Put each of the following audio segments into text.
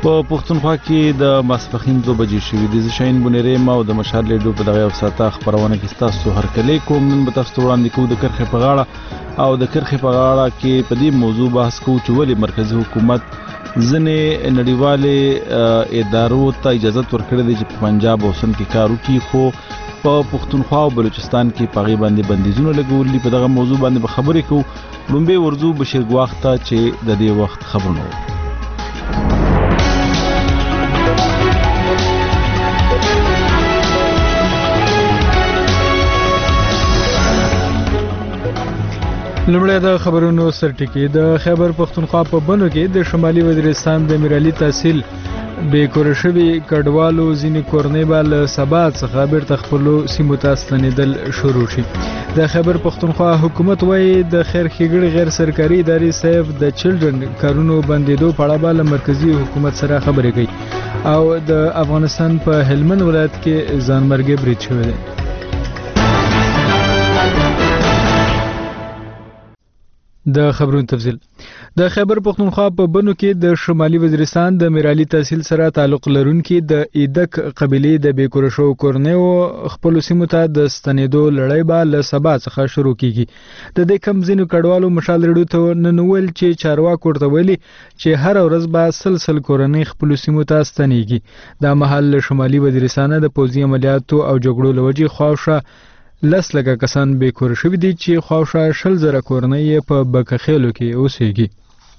په پښتونخوا کې د ماسپښین 2 بجې شوې دي. زه شاهین بونیریم او د مشال ریډیو په دغه وساته خبرونه کې تاسو هرکلی کوم. نن به تاسو وړاندې کوو د کرخې په غاړه او د کرخې په غاړه کې په دې موضوع بحث کوو چې ولې مرکزی حکومت ځنې نړیوالې ادارو ته اجازه ورکړې ده چې په پنجاب او سند کې کار وکړي، خو په پښتونخوا او بلوچستان کې په هغې باندې بندیزونه لګولي. په دغه موضوع باندې به خبرې کوو. لومبې ورځو بشیر ګواښ ته چې د دې وخت خبرونه وو. لومړی د خبرونو سرټکی. د خیبر پښتونخوا په بنو کې د شمالي وزیرستان د میرعلي تحصیل بې کوره شوي کډوالو ځینې کورنۍ به له سبا څخه بیرته خپلو سیمو ته ستنېدل شروع شي. د خیبر پښتونخوا حکومت وایي د خیر ښېګړې غیر سرکاري ادارې سیف د چلډرن کارونو بندېدو په اړه به له مرکزي حکومت سره خبرې کوي او د افغانستان په هلمند ولایت کې ځانمرګي برید شوی دی. د خبرونو تفصیل. د خیبر پښتونخوا په بنو کې د شمالي وزیرستان د میرعلي تحصیل سره تعلق لرونکي د ایدک قبیلې د بې کوره شوو کورنیو خپلو سیمو ته د ستنېدو لړۍ به له سبا څخه شروع کیږي. د دې کم ځینو کډوالو مشال ریډیو ته نن وویل چې چارواکو ورته ویلي چې هره ورځ به سل کورنۍ خپلو سیمو ته ستنېږي. دا مهال له شمالي وزیرستان د پوځي عملیاتو او جګړو له وجې خواوشا 10 لکه کسان بې کوره شوي دي چې خواوشا 20,000 کورنۍ په بکخېلو کې اوسېږي.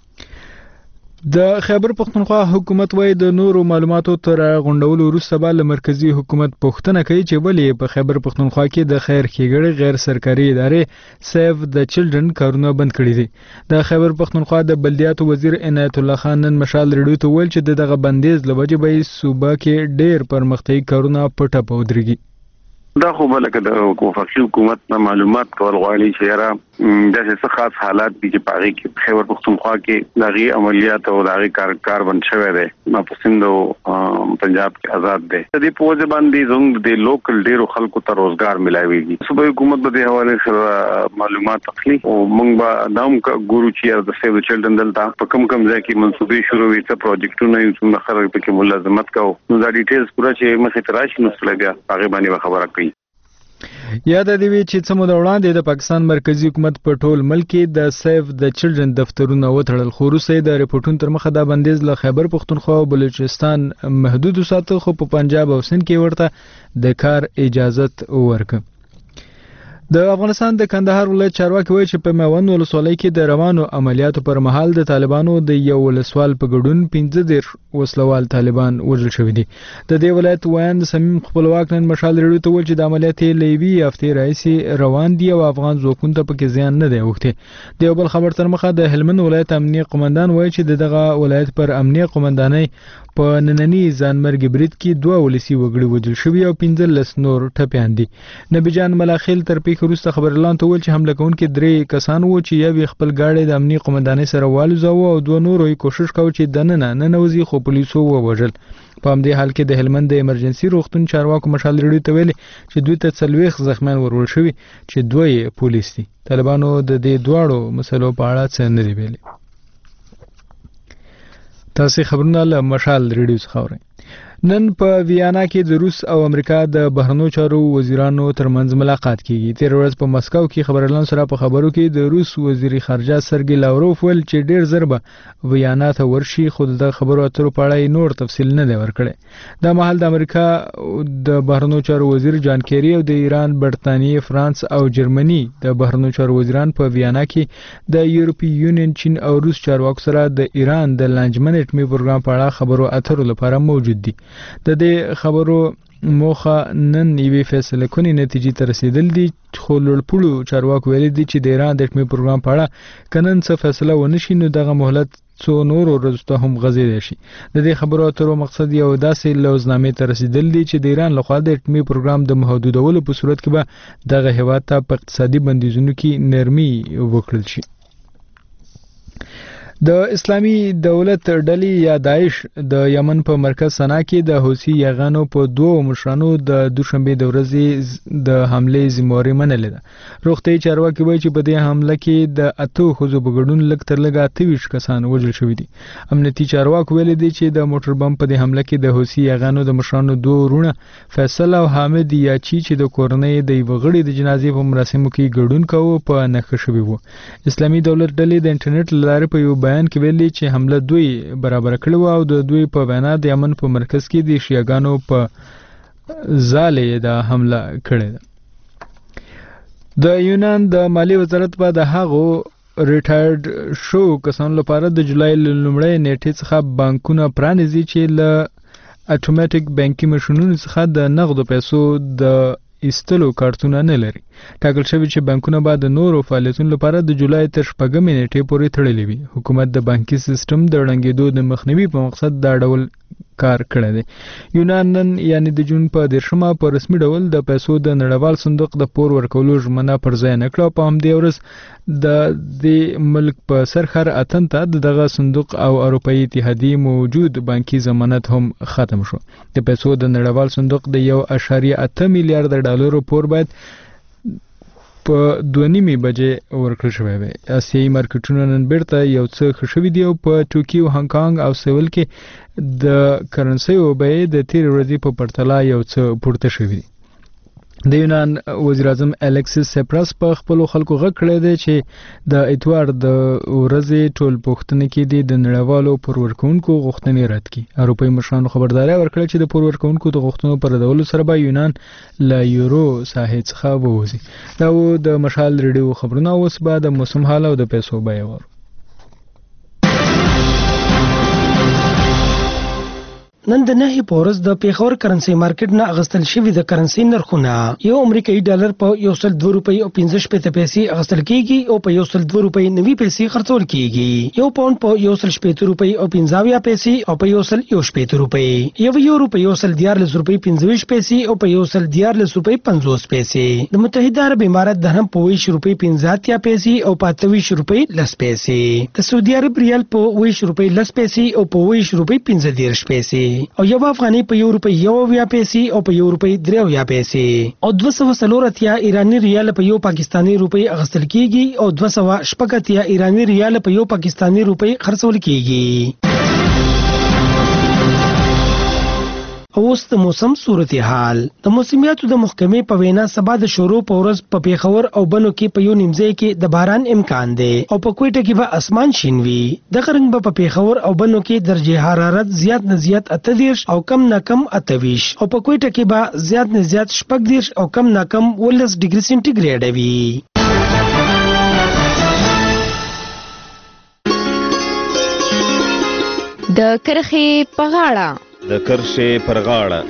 د خیبر پښتونخوا حکومت وایي د نورو معلوماتو تر غونډولو وروسته به له مرکزي حکومت پوښتنه کوي چې ولې په خیبر پښتونخوا کې د خیر ښېګړې غیر سرکاري ادارې سیف د چلډرن کارونه بند کړي دي. د خیبر پښتونخوا د بلدیاتو وزیر عنایت الله خان نن مشال ریډیو ته وویل چې دغه بندیز له وجې به صوبه کې ډېر پرمختیایي کارونه په ټپه ودرېږي. دا خو بلکې د وفاقي حکومت نه معلومات کول غواړي چې یاره داسې څه خاص حالات دي چې په هغې کې خیبر پښتونخوا کې د هغې عملیات او د هغې کار بند شوی دی. په سند او پنجاب کې آزاد دی. د دې په وجه باندې زموږ د لوکل ډېرو خلکو ته روزګار ملاویږي. صوبایي حکومت به دې حوالې سره معلومات اخلي او موږ به دا هم ګورو چې د سیف د چلډرن دلته په کوم ځای کې منصوبې شروع وي، څه پروجیکټونه یو څومره خلک پکې ملازمت کوو. نو دا ډیټیلز پوره چې مخې ته راشي نو بیا هغې باندې به خبره کوي. یاد دی چې څه موده وړاندې د پاکستان مرکزی حکومت په ټول ملک کې د سیف د چلډرن دفترونه وتړل، خو وروسته د ریپورټونو تر مخه دا بندیز له خیبر پښتونخوا او بلوچستان محدود وساته، خو په پنجاب او سند کې ورته د کار اجازت ورکړه. د افغانستان د کندهار ولایت چارواکي وایي چې په میوند ولسوالۍ کې د روانو عملیاتو پر مهال د طالبانو د یو ولسوال په ګډون 15 وسلوال طالبان وژل شوي دي. د دې ولایت ویاند صمیم خپلواک نن مشال ریډیو ته وویل چې د عملیات له یوې هفتې راهیسې روان دي او افغان ځواکونو ته پکې زیان نه دی اوښتی. د یو بل خبر تر مخه د هلمند ولایت امنیه قومندان وایي چې دغه ولایت پر امنیه قومندانۍ په نننی ځانمرګي برید کې 2 ولسي وګړي وژل شوي او 15 نور ټپیان دي. نبی جان ملاخیل تر پیښې وروسته خبرلاندو ته وویل چې حمله کوونکي 3 کسان وو چې یو خپل ګاډی د امنیه قومندانۍ سره والوځاوه او 2 نورو یې کوشش کاوه چې دننه ننوځي، خو پولیسو ووژل. په همدې حال کې د هلمند د ایمرجنسي روغتون چارواکو مشال ریډیو ته ویلي چې دوی ته 40 زخمیان ورول شوي چې 2 یې پولیس دي. طالبانو د دې دواړو مسلو په اړه څه نه دي ویلي. تاسو خبرونه له مشال ریډیو څخه اورئ. نن په ویانا کې د روس او امریکا د بهرنیو چارو وزیرانو ترمنځ ملاقات کیږي. تیر ورځ په مسکو کې خبرلاندو سره په خبرو کې د روس وزیر خارجه سرګي لاوروف ول چې ډیر زر به ویانا ته ورشي، خو د خبرو اترو په اړه نور تفصیل نه دی ورکړی. دا مهال د امریکا د بهرنیو چارو وزیر جان کیری او د ایران، برتانیې، فرانس او جرمني د بهرنیو چارو وزیران په ویانا کې د یورپی یونین، چین او روس چارواکو سره د ایران د لانجمن اټومي پروګرام په اړه خبرو اترو لپاره موجود دي. د دې خبرو موخه نن یوې فیصله کونې نتیجې ته رسیدل دي، خو لوړپوړو چارواکو ویلي دي چې د ایران د اټومي پروګرام په اړه که نن څه فیصله ونه شي نو دغه مهلت څو نورو ورځو ته هم غځېدی شي. د دې خبرو اترو مقصد یو داسې لوزنامې ته رسیدل دي چې د ایران لخوا د اټومي پروګرام د محدودولو په صورت کې به دغه هیواد ته په اقتصادي بندیزونو کې نرمي وکړل شي. د اسلامي دولت ډلې یا داعش د یمن په مرکز سنا کې د حوثي یاغانو په دوه مشرانو د دوشنبه د ورځې د حمله ذمہواری منلې ده. روغتي چارواکي وایي چې په دې حمله کې د 8 خزو بغړون لګ تر لګا 28 کسان وژل شوي دي. امنیتي چارواکي ویلي دي چې د موټر بم په دې حمله کې د حوثي یاغانو د مشرانو دوه ورونه فیصل او حامد یاچی چې د کورنۍ د وغړي د جنازې په مراسمو کې ګډون کاوه په نخښه شوی وو. اسلامي دولت ډلې د انټرنیټ لارې په یو بیان کې ویلي چې حمله دوی برابر کړو او د دوی په وینا د یمن په مرکز کې د شیعاګانو په ځاله د حمله کړې ده. د یونان د مالی وزارت په د هغو ریټایرډ شو کسانو لپاره د جولای لومړۍ نیټې څخه بانکونه پرانیزي چې له اتوماتیک بانکي ماشینونو څخه د نغدو پیسو د ایستلو کارتونه نه لري. ټاکل شوی چې بانکونه به د نورو فعالیتونو لپاره د جولای تر 4 نیټې پورې تړلې وي. حکومت د بانکي سیستم د ړنګېدو د مخنیوي په مقصد دا ډول کار کړی دی. یونان نن یعنی د جون په 10مه په رسمي ډول د پیسو د نړیوال صندوق د پور ورکولو ژمنه پر ځای نه کړه. په همدې ورځ د ملک په سرخر اتن ته دغه صندوق او اروپאי اتحادیې موجود بانکي ضمانت هم ختم شو. د پیسو د نړیوال صندوق د 1.8 میلیارډ ډالرو پور باید په 2.5 بجې ورکړل شوی وي. اسیایي مارکیټونه نن بیرته یو څه ښه شوي دي او په ټوکیو، هانګ کانګ او سیول کې د کرنسیو بیې د تیر ورځې په پرتله یو څه پورته شوي دي. د یونان وزیر اعظم الیکسیس سپراس په خپل خلکو غږ کړی دی چې د اتوار د ورځې ټول پوښتنې کې د نړیوالو پور ورکوونکو غوښتنې رد کړي. اروپایي مشرانو خبرداری ورکړه چې د پور ورکوونکو د غوښتنو پر ردولو سره به یونان له یورو ساحې څخه ووځي. دا و د مشال ریډیو خبرونه. اوس به د موسم حال او د پیسو بیه وورو. نن د نهي پورز د پیښور کرنسي مارکیټ نه اغستل شوی د کرنسي نرخونه یو امریکایي ډالر په 102 روپۍ او 15 پیسې اغستل کیږي او په 102 روپۍ 90 پیسې خرڅول کیږي. یو پاوند په 115 روپۍ او 50 پیسې او په 115 روپۍ. یو روپۍ 114 روپۍ 25 پیسې او په 114 روپۍ 50 پیسې. د متحده عرب امارات درهم په 20 روپۍ 50 پیسې او په 28 روپۍ 10 پیسې. د سعودي عرب ریال په 20 روپۍ 10 پیسې او په 20 روپۍ 15 پیسې. او یو افغاني په 1 روپۍ 1 پیسې او په 1 روپۍ 3 پیسې. او 240 ایرانی ریال په 1 پاکستانی روپۍ اغستل کیږي او 280 ایرانی ریال په 1 پاکستانی روپۍ خرڅول کیږي. اوس د موسم صورتحال. د موسمیاتو د محکمې په وینا سبا د شروع په ورځ په پیښور او بنو کې په یو نیمځای کې د باران امکان دی او په کوټه کې به اسمان شین وي. د غرنګ په پیښور او بنو کې درجه حرارت زیات نه زیات 38 او کم نه کم 28 او په کوټه کې به زیات نه زیات 14 او کم نه کم 19 ډیګري سنټیګریډ وي. د کرخې په غاړه د کرښې پر غاړه.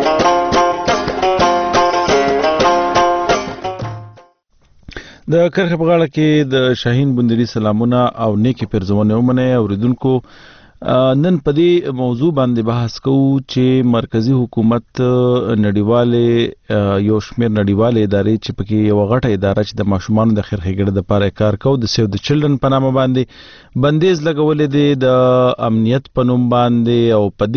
د کرخې په غاړه کې د شاهین بندري سلامونه او نیکی پرزونه ومنه اوریدونکو. نن په دې موضوع باندې بحث کوو چې مرکزی حکومت نړیواله یو شمیر نړیواله ادارې چې پکې یو غټه اداره چې د ماشومان د خیر ښېګړې لپاره کار کوي د سیو د چلډرن په نامه باندې بندیز لګولې دي د امنیت په نوم باندې او په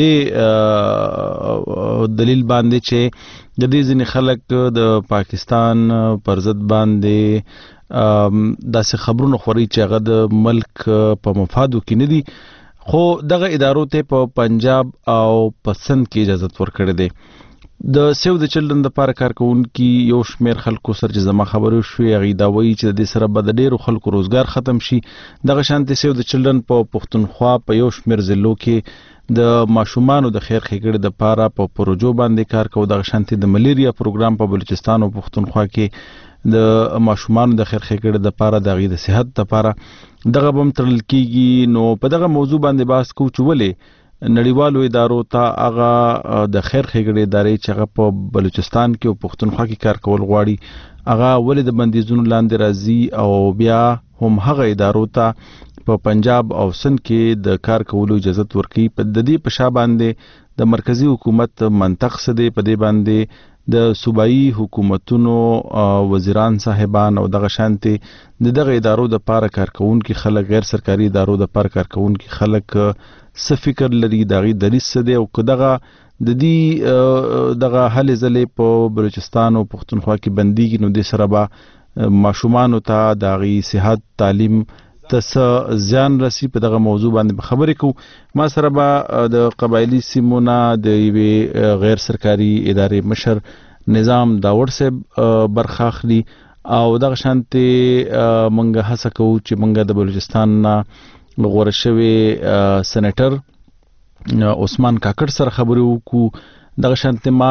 دې دلیل باندې چې د دې ځینې خلک د پاکستان پر ضد باندې داسې خبرونه خوري چې هغه د ملک په مفادو کې نه دي. خو دغه ادارو ته په پنجاب او په سند کې اجازه ورکړې ده. د سیو د چلډرن د لپاره کار کوونکي یو شمیر خلکو سره چې زما خبرو شوې هغه دا وایي چې د دې سره به د ډیرو خلکو روزګار ختم شي. دغه شانتي سیو د چلډرن په پښتونخوا په یو شمیر ضلعو کې د ماشومانو د خیر ښېګړې لپاره په پروژو باندې کار کوي. دغه شانتي د ملیریا پروګرام په بلوچستان او پښتونخوا کې د ماشومانو د خیر ښېګړې لپاره د غي د صحت لپاره دغه بم تړل کیږي. نو په دغه موضوع باندې بحث کوو چې ولې نړیوالو ادارو ته هغه د خیر ښېګړې ادارې چې هغه په بلوچستان کې او پښتونخوا کې کار کول غواړي هغه ولې د بندیزونو لاندې راځي او بیا هم هغه ادارو ته په پنجاب او سند کې د کار کولو اجازه ورکړي. په د دې په شا باندې د مرکزی حکومت منطق څه دی، په دې باندې د صوبایي حکومتونو وزیران صاحبان او دغه شانتي دغه ادارو د پاره کارکونکو خلک غیر سرکاري ادارو د پاره کارکونکو خلک څه فکر لري دغه دریس دی او کداغه د دې دغه حل زلې په بلوچستان او پښتونخوا کې بنديږي نو د سره به ماشومان ته دغه صحت تعلیم تس ځان رسی په دغه موضوع باندې خبرې کو ما سره به د قبایلی سیمونه د یوې غیر سرکاري ادارې مشر نظام داور صاحب برخاخلی او دغه شانتي منګه هڅه کوو چې منګه د بلوچستان غوړ شوی سېنیټر عثمان کاکړ سره خبرې وکړو دغه شانتي ما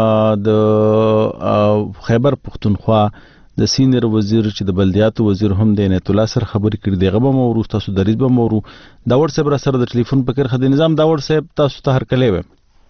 د خیبر پختونخوا د سینیر وزیر چې د بلدیاتو وزیر هم د عنایت الله سره خبرې کړې دی غو مورو تاسو دریز به مورو داور صاحب سره د ټلیفون په کړه د نظام داور صاحب تاسو ته هر کله و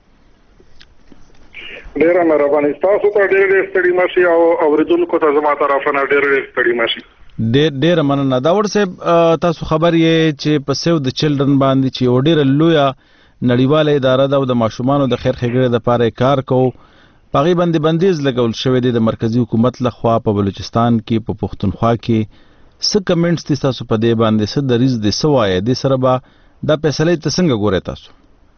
ډیر مهرباني تاسو ته ډیر ستړي ماشي او اوریدونکو ته زما طرفه ډیر ستړي ماشي ډیر مننه داور صاحب تاسو خبر یې چې په سیو د چلډرن باندې چې وډیر لویا نړیواله اداره ده او د ماشومانو د خیر ښېګړې لپاره کار کوي پاغي باندې بندیز لګول شوې دي د مرکزی حکومت لخوا په بلوچستان کې په پښتونخوا کې څه کمنټس دي تاسو په دې باندې څه دریز دي سوای دي سره به د فیصله څنګه ګورئ تاسو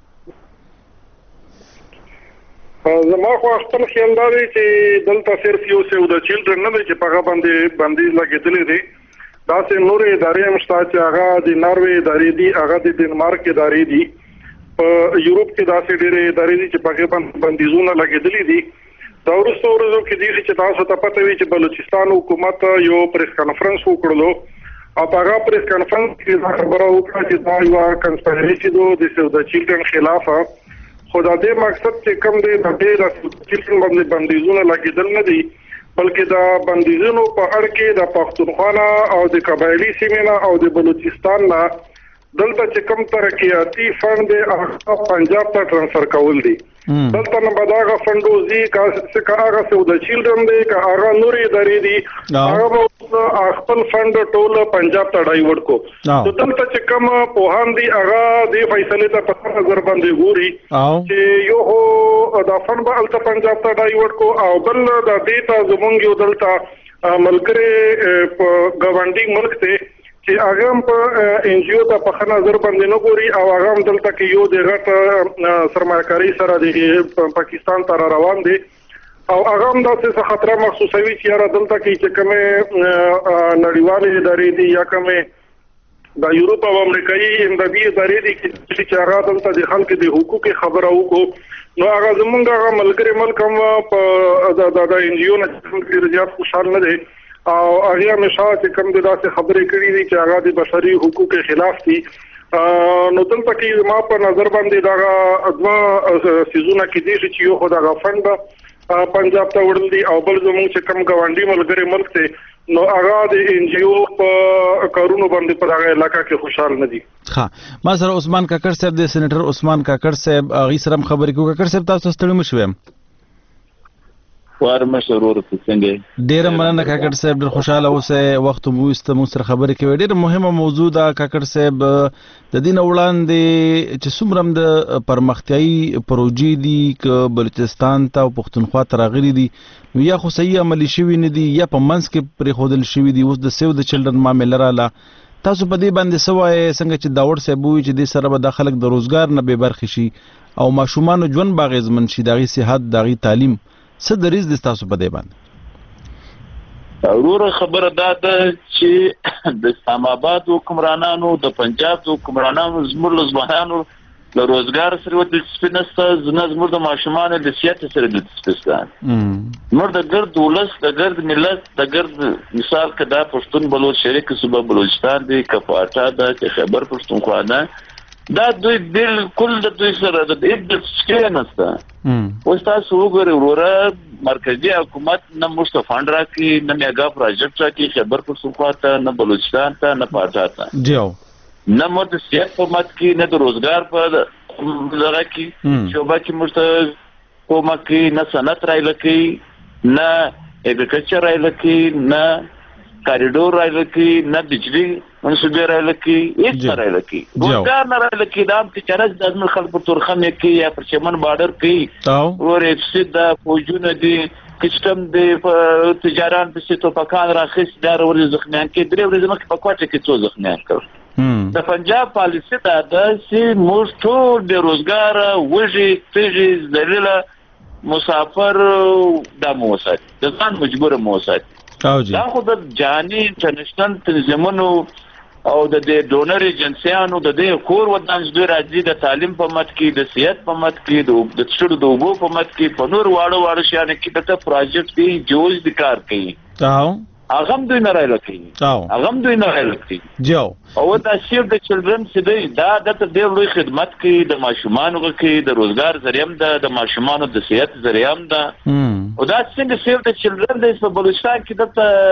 زما خو خپل خیال دی چې دلته صرف یو سیو د چیلډرن نه چې په باندې بندیز لګیدلې دي دا سه نور ادارې هم شته چې هغه د ناروې ادارې دي هغه د ډنمارک ادارې دي په یورپ کې داسې ډېرې ادارې دي چې په باندې بندیزونه لګیدلې دي دا وروسته ورځو کې دي چې تاسو ته پته وي چې بلوچستان حکومت یو پریس کانفرنس وکړلو او هغه پریس کانفرنس کې دا خبره وکړه چې دا یو کنسپیرسي د سیو د چیلډرن خلاف خو دا د مقصد چې کوم دی د چیلډرن باندې بندیزونه لګیدل نه دي بلکې دا بندیزونو په اړه کې د پښتونخوا او د قبایلی سیمه او د بلوچستان نه دلته چې کوم ترقیاتی فند دی هغه پنجاب ته ترانسفر کول دي دلته نه بداغه فندوزي کا هغه سو د چیلډرن دی کا هغه نوري درې دي هغه خپل فند ټول پنجاب ته ډایورټ کو نو دلته چې کوم په هان دي هغه د فیصله ته په نظر باندې ګوري چې یو هو د فند به الته پنجاب ته ډایورټ کو او بل د دیتا زمونږ یو دلته ملګری په ګاونډي ملک ته چې هغه په ان جی او ته په نظر باندې نه ګوري او هغه دلته کې یو د غټ سرمایه‌کاري سره د پاکستان تر روان دي او هغه هم داسې خطر محسوسوي چې را دلته کې چې کومه نړیوالې ادارې دي یا کومه د یورپ او امریکایي امدادي ادارې دي چې هغه دلته د خلکو د حقوقو خبره وکړو نو هغه زمونږ هغه ملګری ملک هم په د ان جی او نه ډېر زیات خوشاله نه دي او هغه همیشه چې کوم د داسې خبرې کړې دي چې هغه د بشري حقوقو خلاف دي نو دلته کې ما په نظر باندې دا ادوا سيزونه کې دي چې یو خدای غفند پنجاب ته وړل دي او بل زموږ چې کوم ګاونډي ملګری ملک ته نو هغه د ان جی او په کارونو باندې په هغه علاقې کې خوشاله نه دي ها ما سره عثمان کاکړ صاحب د سېنیټر عثمان کاکړ صاحب هغه سره خبرې کوي کاکړ صاحب تاسو ستړي مشوم وارمه شرور څنګه ډیر مننه کاکړ صاحب ډیر خوشاله اوسه وخت مو است مو سره خبرې کوي ډیر مهمه موضوع ده کاکړ صاحب د دین وړاندې چې څومره د پرمختیايي پروژې دي ک بلوچستان ته او پښتونخوا ترغلي دي یا خو صحیح عملی شوی نه دي یا په منځ کې پرې خودل شوی دي اوس د سیو د چلډرن معاملې رااله تاسو په دې باندې سوای څنګه چې داور صاحب وی چې د سره به د خلک د روزګار نه به برخه شي او ماشومان ژوند باغزمن شي دغه صحت دغه تعلیم څه دریز د تاسو په دی باندې وروره خبره ده چې د اسلام آباد حکمرانانو د پنجاب حکمرانانو زموږ ځوانانو له روزګار سره د سپینسته زموږ د ماشومان د سیاست سره د سپینسته موږ د ګرد ولس د ګرد ملت د ګرد مثال کدا پښتون بلوچ شریک صوبه بلوچستان دی کفاټا د خیبر پښتونخوا ده دا دوی بالکل د دوی سره د دې څخه نسته اوس تاسو وګورئ وروره مرکزی حکومت نه مست فند راکې نه میگا پروجیکټ راکې خبر پښتونخوا ته نه بلوچستان ته نه پاټا ته دیو نه مت سیاست په مت کې نه د روزګار په لږه کې شوبه کې مست کومه کې نه صنعت راځي نه اګریکلچر راځي نه کاریډور راځي نه بجلی منصوبې راځي هیڅ راځي روزګار نه راځي دا چې چرته د ازمن خلک په تورخم کې یا پر چمن بارډر کې اور افسد د فوجونه دي کچتم د تجاران په ستو پکان راخص دار ور زخمیان کې درې ورځې مخکې په کوټه کې څو زخمیان کړ د پنجاب پالیسي دا د سي موږ د روزګار وږي تیږي ذلیله مسافر د موساد د ځان مجبور موساد دا خو د جهاني انټرنیشنل تنظیمونو او د ډونر ایجنسیانو د کور ودان دوی راځي د تعلیم په مت کې د صحت په مت کې د څړو د اوبو په مت کې په نور واړو شان کې د پروژیکټ دی جوز د کار کوي اغم دوی نه راځي اغم دوی نه راځي جو او دا سیف د چلډرن سي دا د ډېر لوی خدمت کوي د ماشومانو کې د روزګار ذریعہ د ماشومانو د صحت ذریعہ ده او دا څنګه سیف د چلډرن د په بلوچستان کې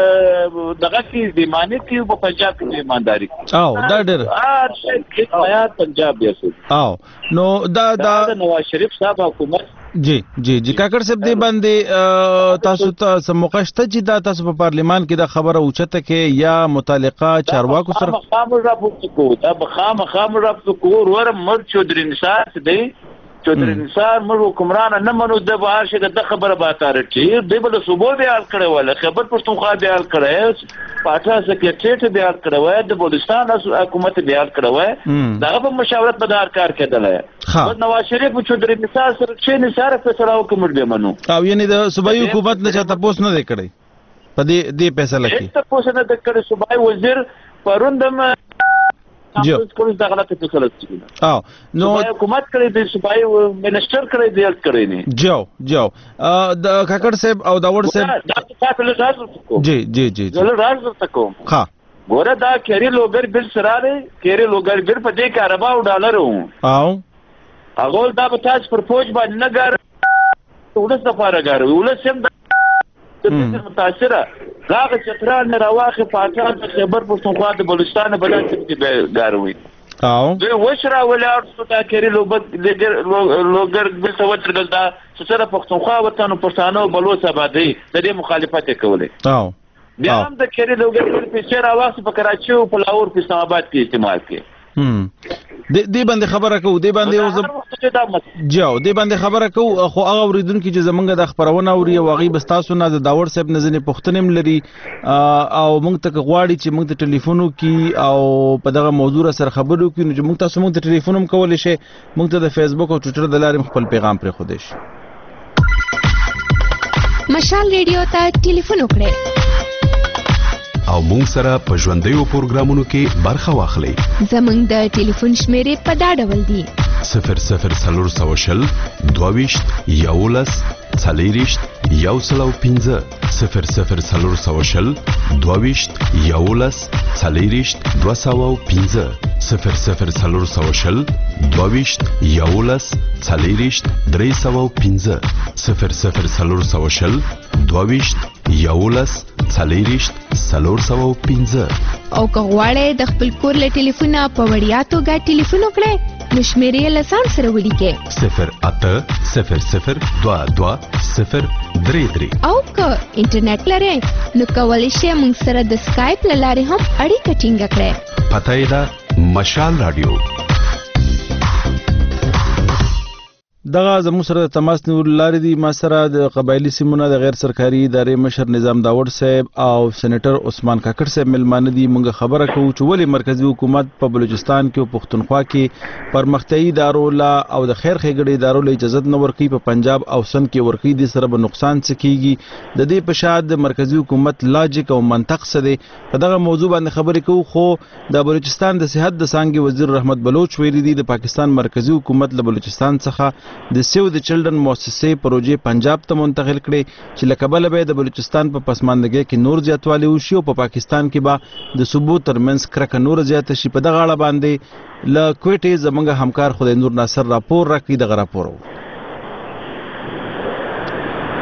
دغه کې د معنی کې په پنجاب کې ایمانداری او دا ډېر حیات پنجاب یې او نو دا نواز شریف صاحب حکومت جی کاکړ صاحب دی باندې تاسو ته سموقشته چې دا تاسو په پارلیمان کې دا خبره اوچته کې یا متعلقه چارواکو سره خامر راپورته کو دا خامر راپورته کو ور مر چودري نثار دی چودري نثار مر حکمران نه منو د بهر شه د خبره باتاره چې دی بل صوبو بیان کړي ولا خبر پښتونخوا بیان کړي پاټا سکرټریټ بیان کړي د بلوچستان حکومت بیان کړي دا په مشاورت بدار کار کېدل نواز شریف چودري نثار سره چې نثار فیصله وکړ دی منو او یعنی د صوبایي حکومت نه چاته پوس نه کړي په دې فیصله کې ته پوس نه کړي صوبایي وزیر پروندم جو کوم دا غلطه فیصله کړي نو حکومت کړي د صوبایي منسٹر کړي دی کړي نه جو د کاکړ صاحب او دا ور صاحب دا تاسو له تاسو جی زه راځم تاسو ها ګوره دا کېری لوګر بل سره کېری لوګر بل په دې کې ارباو ډالر او هغه دا په تاسو پر فوج باندې نه ګر ولس د فارغ ګر ولس هم د متاثره راغه چترال نه راواخه پاکستان د خبر پښتونخوا د بلوچستان بلان کې ګاروي او دوی وشرا ولار څه کېری لوګر بل څه وترګل دا سره پښتونخوا وطن پښتانه بلوچ آبادی د دې مخالفت کوله او بیا هم د کېری لوګر په چیرې راوخه په کراچي او په لاهور په اسلام آباد کې استعمال کې دې باندې خبره کوو دې باندې جو دې باندې خبره کوو خو هغه اوریدونکو چې زمونږ د خبرونه اوري او هغه بستاسو نه د داور صاحب نه ځنې پښتنم لري او موږ ته غواړي چې موږ ته ټلیفون وکړي او په دغه موضوع سره خبرو وکړي نو چې موږ تاسو موږ ته ټلیفون هم کولای شي موږ ته د فیسبوک او ټوئیټر د لارې خپل پیغام پرې خو دې شي مشال ریډیو ته ټلیفون وکړئ او مونږ سره په ژوندیو پروګرامونو کې برخه واخلئ زمونږ د ټلیفون شمیرې په دا ډول دي 00 22 11 40 115 00 22 11 40 215 00 22 11 40 315 00 22 11 40 315 او که غواړئ د خپل کور له ټلیفونه په وړیا توګه ټلیفون وکړئ نو شمیرې له ځان سره ولیکئ 0800 22 033 او که انټرنیټ لرئ نو کولی شئ موږ سره د سکایپ له لارې هم اړیکه ټینګه کړئ پته یې ده مشال رادیو دغه زموږ سره د تماس نیول لارې دي ما سره د قبایلی سیمونه د غیر سرکاري ادارې مشر نظام داوړ صاحب او سېنیټر عثمان کاکړ صاحب ملمانه دي موږ خبره کوو چې ولې مرکزی حکومت په بلوچستان کې او پښتونخوا کې پرمختیايي ادارو لا او د خیر ښېګړې ادارو له اجازه نه ورکوي په پنجاب او سند کې ورکوي د سره به نقصان څه کیږي د دې په شاد مرکزی حکومت لاجیک او منطق څه دی په دغه موضوع باندې خبرې کوو خو د بلوچستان د صحت د څانګې وزیر رحمت بلوچ ویلي دي د پاکستان مرکزی حکومت له بلوچستان څخه د سیو د چلډرن مؤسسې پروژې پنجاب ته منتقل کړي چې لکه بل به د بلوچستان په پسماندګۍ کې نور زیاتوالی وشي او په پاکستان کې به د صوبو ترمنځ کرکه نور زیاته شي په دغه اړه باندې له کوټې زمونږ همکار خدای نور ناصر راپور راکړي دغه راپور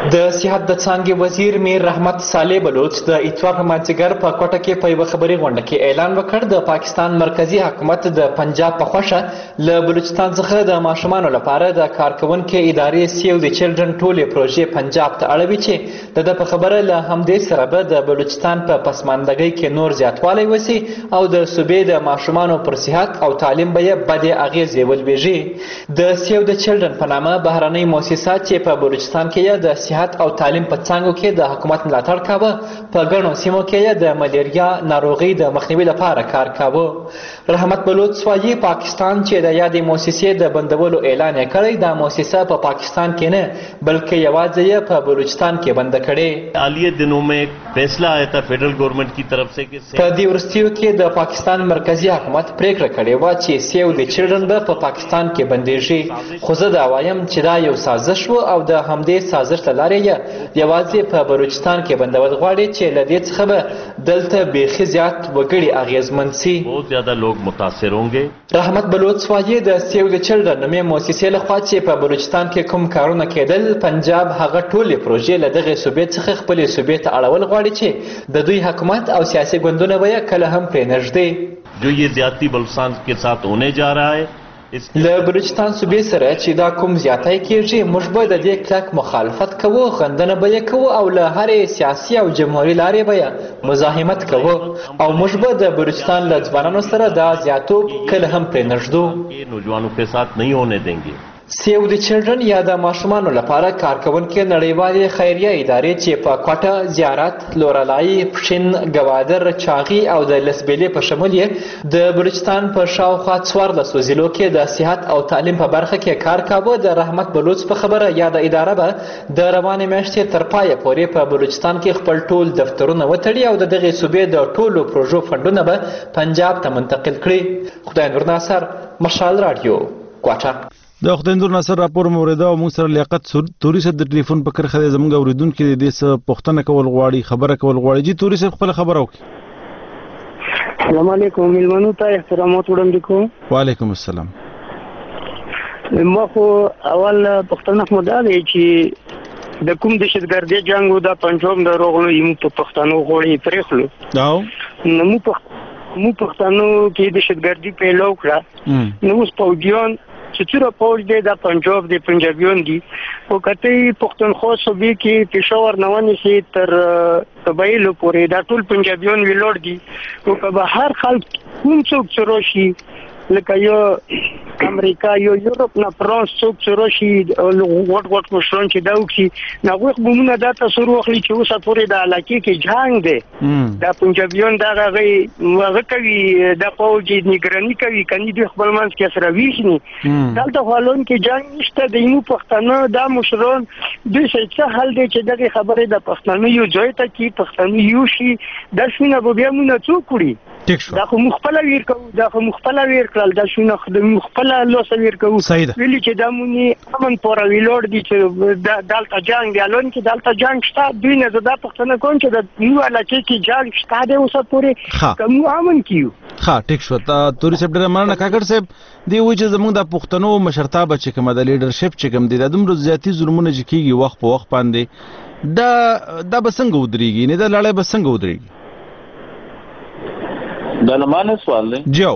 د صحت د څانګې وزیر میر رحمت صالح بلوچ د اتوار په مازدیګر په کوټه کې په یوه خبري غونډه کې اعلان وکړ د پاکستان مرکزی حکومت د پنجاب په خوښه له بلوچستان څخه د ماشومانو لپاره د کارکونکو ادارې سیو د چلډرن ټولې پروژې پنجاب ته اړوي چې د په خبره له همدې سره به د بلوچستان په پسماندګۍ کې نور زیاتوالی وسی او د صوبې د ماشومانو پر صحت او تعلیم به یې بدې اغیزې ولویږي. د سیو د چلډرن په نامه بهرنۍ مؤسسه چې په بلوچستان کې د صحت او تعلیم په څانګو کې د حکومت ملاتړ کاوه په ګڼو سیمو کې د ملیریا ناروغي د مخنیوي لپاره کار کاوه. رحمت بلوچ وایي پاکستان چې د یادې مؤسسې د بندولو اعلان یې کړی دا مؤسسه په پاکستان کې نه بلکې یوازې یې په بلوچستان کې بند کړې. حالیہ دنوں میں فیصلہ آیا تھا فیڈرل گورنمنٹ کی طرف سے کہ په دې وروستیو کې د پاکستان مرکزی حکومت پریکړه کړې وه چې سیو د چلډرن به په پاکستان کې بندېږي خو زه دا وایم چې دا یو سازش و او د همدې سازش له لارې یوازې په بلوچستان کې بندول غواړي چې له دې څخه به دلته بیخي زیات وګړي اغیزمن سي. بہت زیادہ لوگ متاثر ہوں گے. رحمت بلوچ وایي د سیو د چلډرن نومې مؤسسې لخوا چې په بلوچستان کې کوم کارونه کېدل پنجاب هغه ټولې پروژې له دغې صوبې څخه خپلې صوبې ته اړول غواړي چې د دوی حکومت او سیاسي ګوندونه به یې کله هم پرې نږدې. جو یہ زیادتی بلوچستان کے ساتھ ہونے جا رہا ہے له بلوچستان صوبې سره چې دا کوم زیاتی کېږي موږ به د دې کلک مخالفت کوو غندنه به یې کوو او له هرې سیاسي او جمهوري لارې به یې مزاحمت کوو او موږ به د بلوچستان له ځوانانو سره دا زیاتوب کله هم پرې نږدو. نوجوانوں کے ساتھ نہیں ہونے دیں گے. سیو د چلډرن یا د ماشومانو لپاره کارکونکې نړیوالې خیریه ادارې چې په کوټه زیارت لورلای پښین ګوادر چاغي او د لسبیلې په شمول یې د بلوچستان په شاوخوا 14 ضلعو کې د صحت او تعلیم په برخه کې کار کاوه. د رحمت بلوچ په خبره یا د اداره به د روانې میاشتې تر پایه پورې په بلوچستان کې خپل ټول دفترونه وتړي او د دغې صوبې د ټولو پروژو فنډونه به پنجاب ته منتقل کړي. خدای نور ناصر مشال رادیو کوټه. د خدای ناصر راپور موریده او موږ سره لیاقت توري صاحب د ټلیفون په کرخه زموږ اوریدونکو د دې څه پوښتنه کول غواړي خبره کول غواړي. جی توري صاحب خپل خبره وکړي. السلام علیکم ملمنو ته احترامات وړاندې کوم. وعلیکم السلام. ما خو اول پښتنه خو دا دی چې د کوم دهشتګردي جنگ د پنجاب د روغلو یمو په پښتنو غوړي پرېخلو او نو مو پښتنو کې دهشتګردي په لوکړه نو اوس پوجیان چې څوره پوج دی د پنجاب د پنجابیون دي او کته پښتونخوا صوبې کې پېښور نوانی سي تر قبایلو پورې دا ټول پنجابیون ویلوړ دي او په هر خلک کوم څوک چروشي لکه یو امریکا یو یورپ نه فرانس څوک چروشي وټ مشرون چې دا وکي نو غوښمنه دا تاسو وروخلی چې اوسه پورې د علاقې کې جنگ دی دا پنجابیون دا غي کوي د پوج نگرانی کوي کني د خپل منځ کې سره ویښني دلته حالون کې جنگ نشته د یو پښتنو دا مشرون د څه حل دی چې دغه خبره د پښتنو یو ځای ته کې پښتنو یو شي د شنه به بیا مونږ څوک کړی دا خو مخفله ویر کوو دا خو مخفله ویر کړل دا شنه خدای مخفله لوس ویر کوو ویلي چې دا مونږ امن پور ویلوړ دي چې دلته جنگ دی الون کې دلته جنگ شته دوی نه دا پښتنه کوم چې د یو علاقې کې جنگ شته د اوسه پورې کوم امن کیو. ها ټیک شو ته توري صاحب ډېر مننه کاکړ صاحب دی وایي چې زموږ د پښتنو مشرتابه چې کومه د لیډرشپ چې کوم دي د دومره زیاتی ظلمونه چې کیږي وخت په وخت باندې دا به څنګه ودرېږي نه دا لړۍ به څنګه ودرېږي. دا لمانه سوال دی جو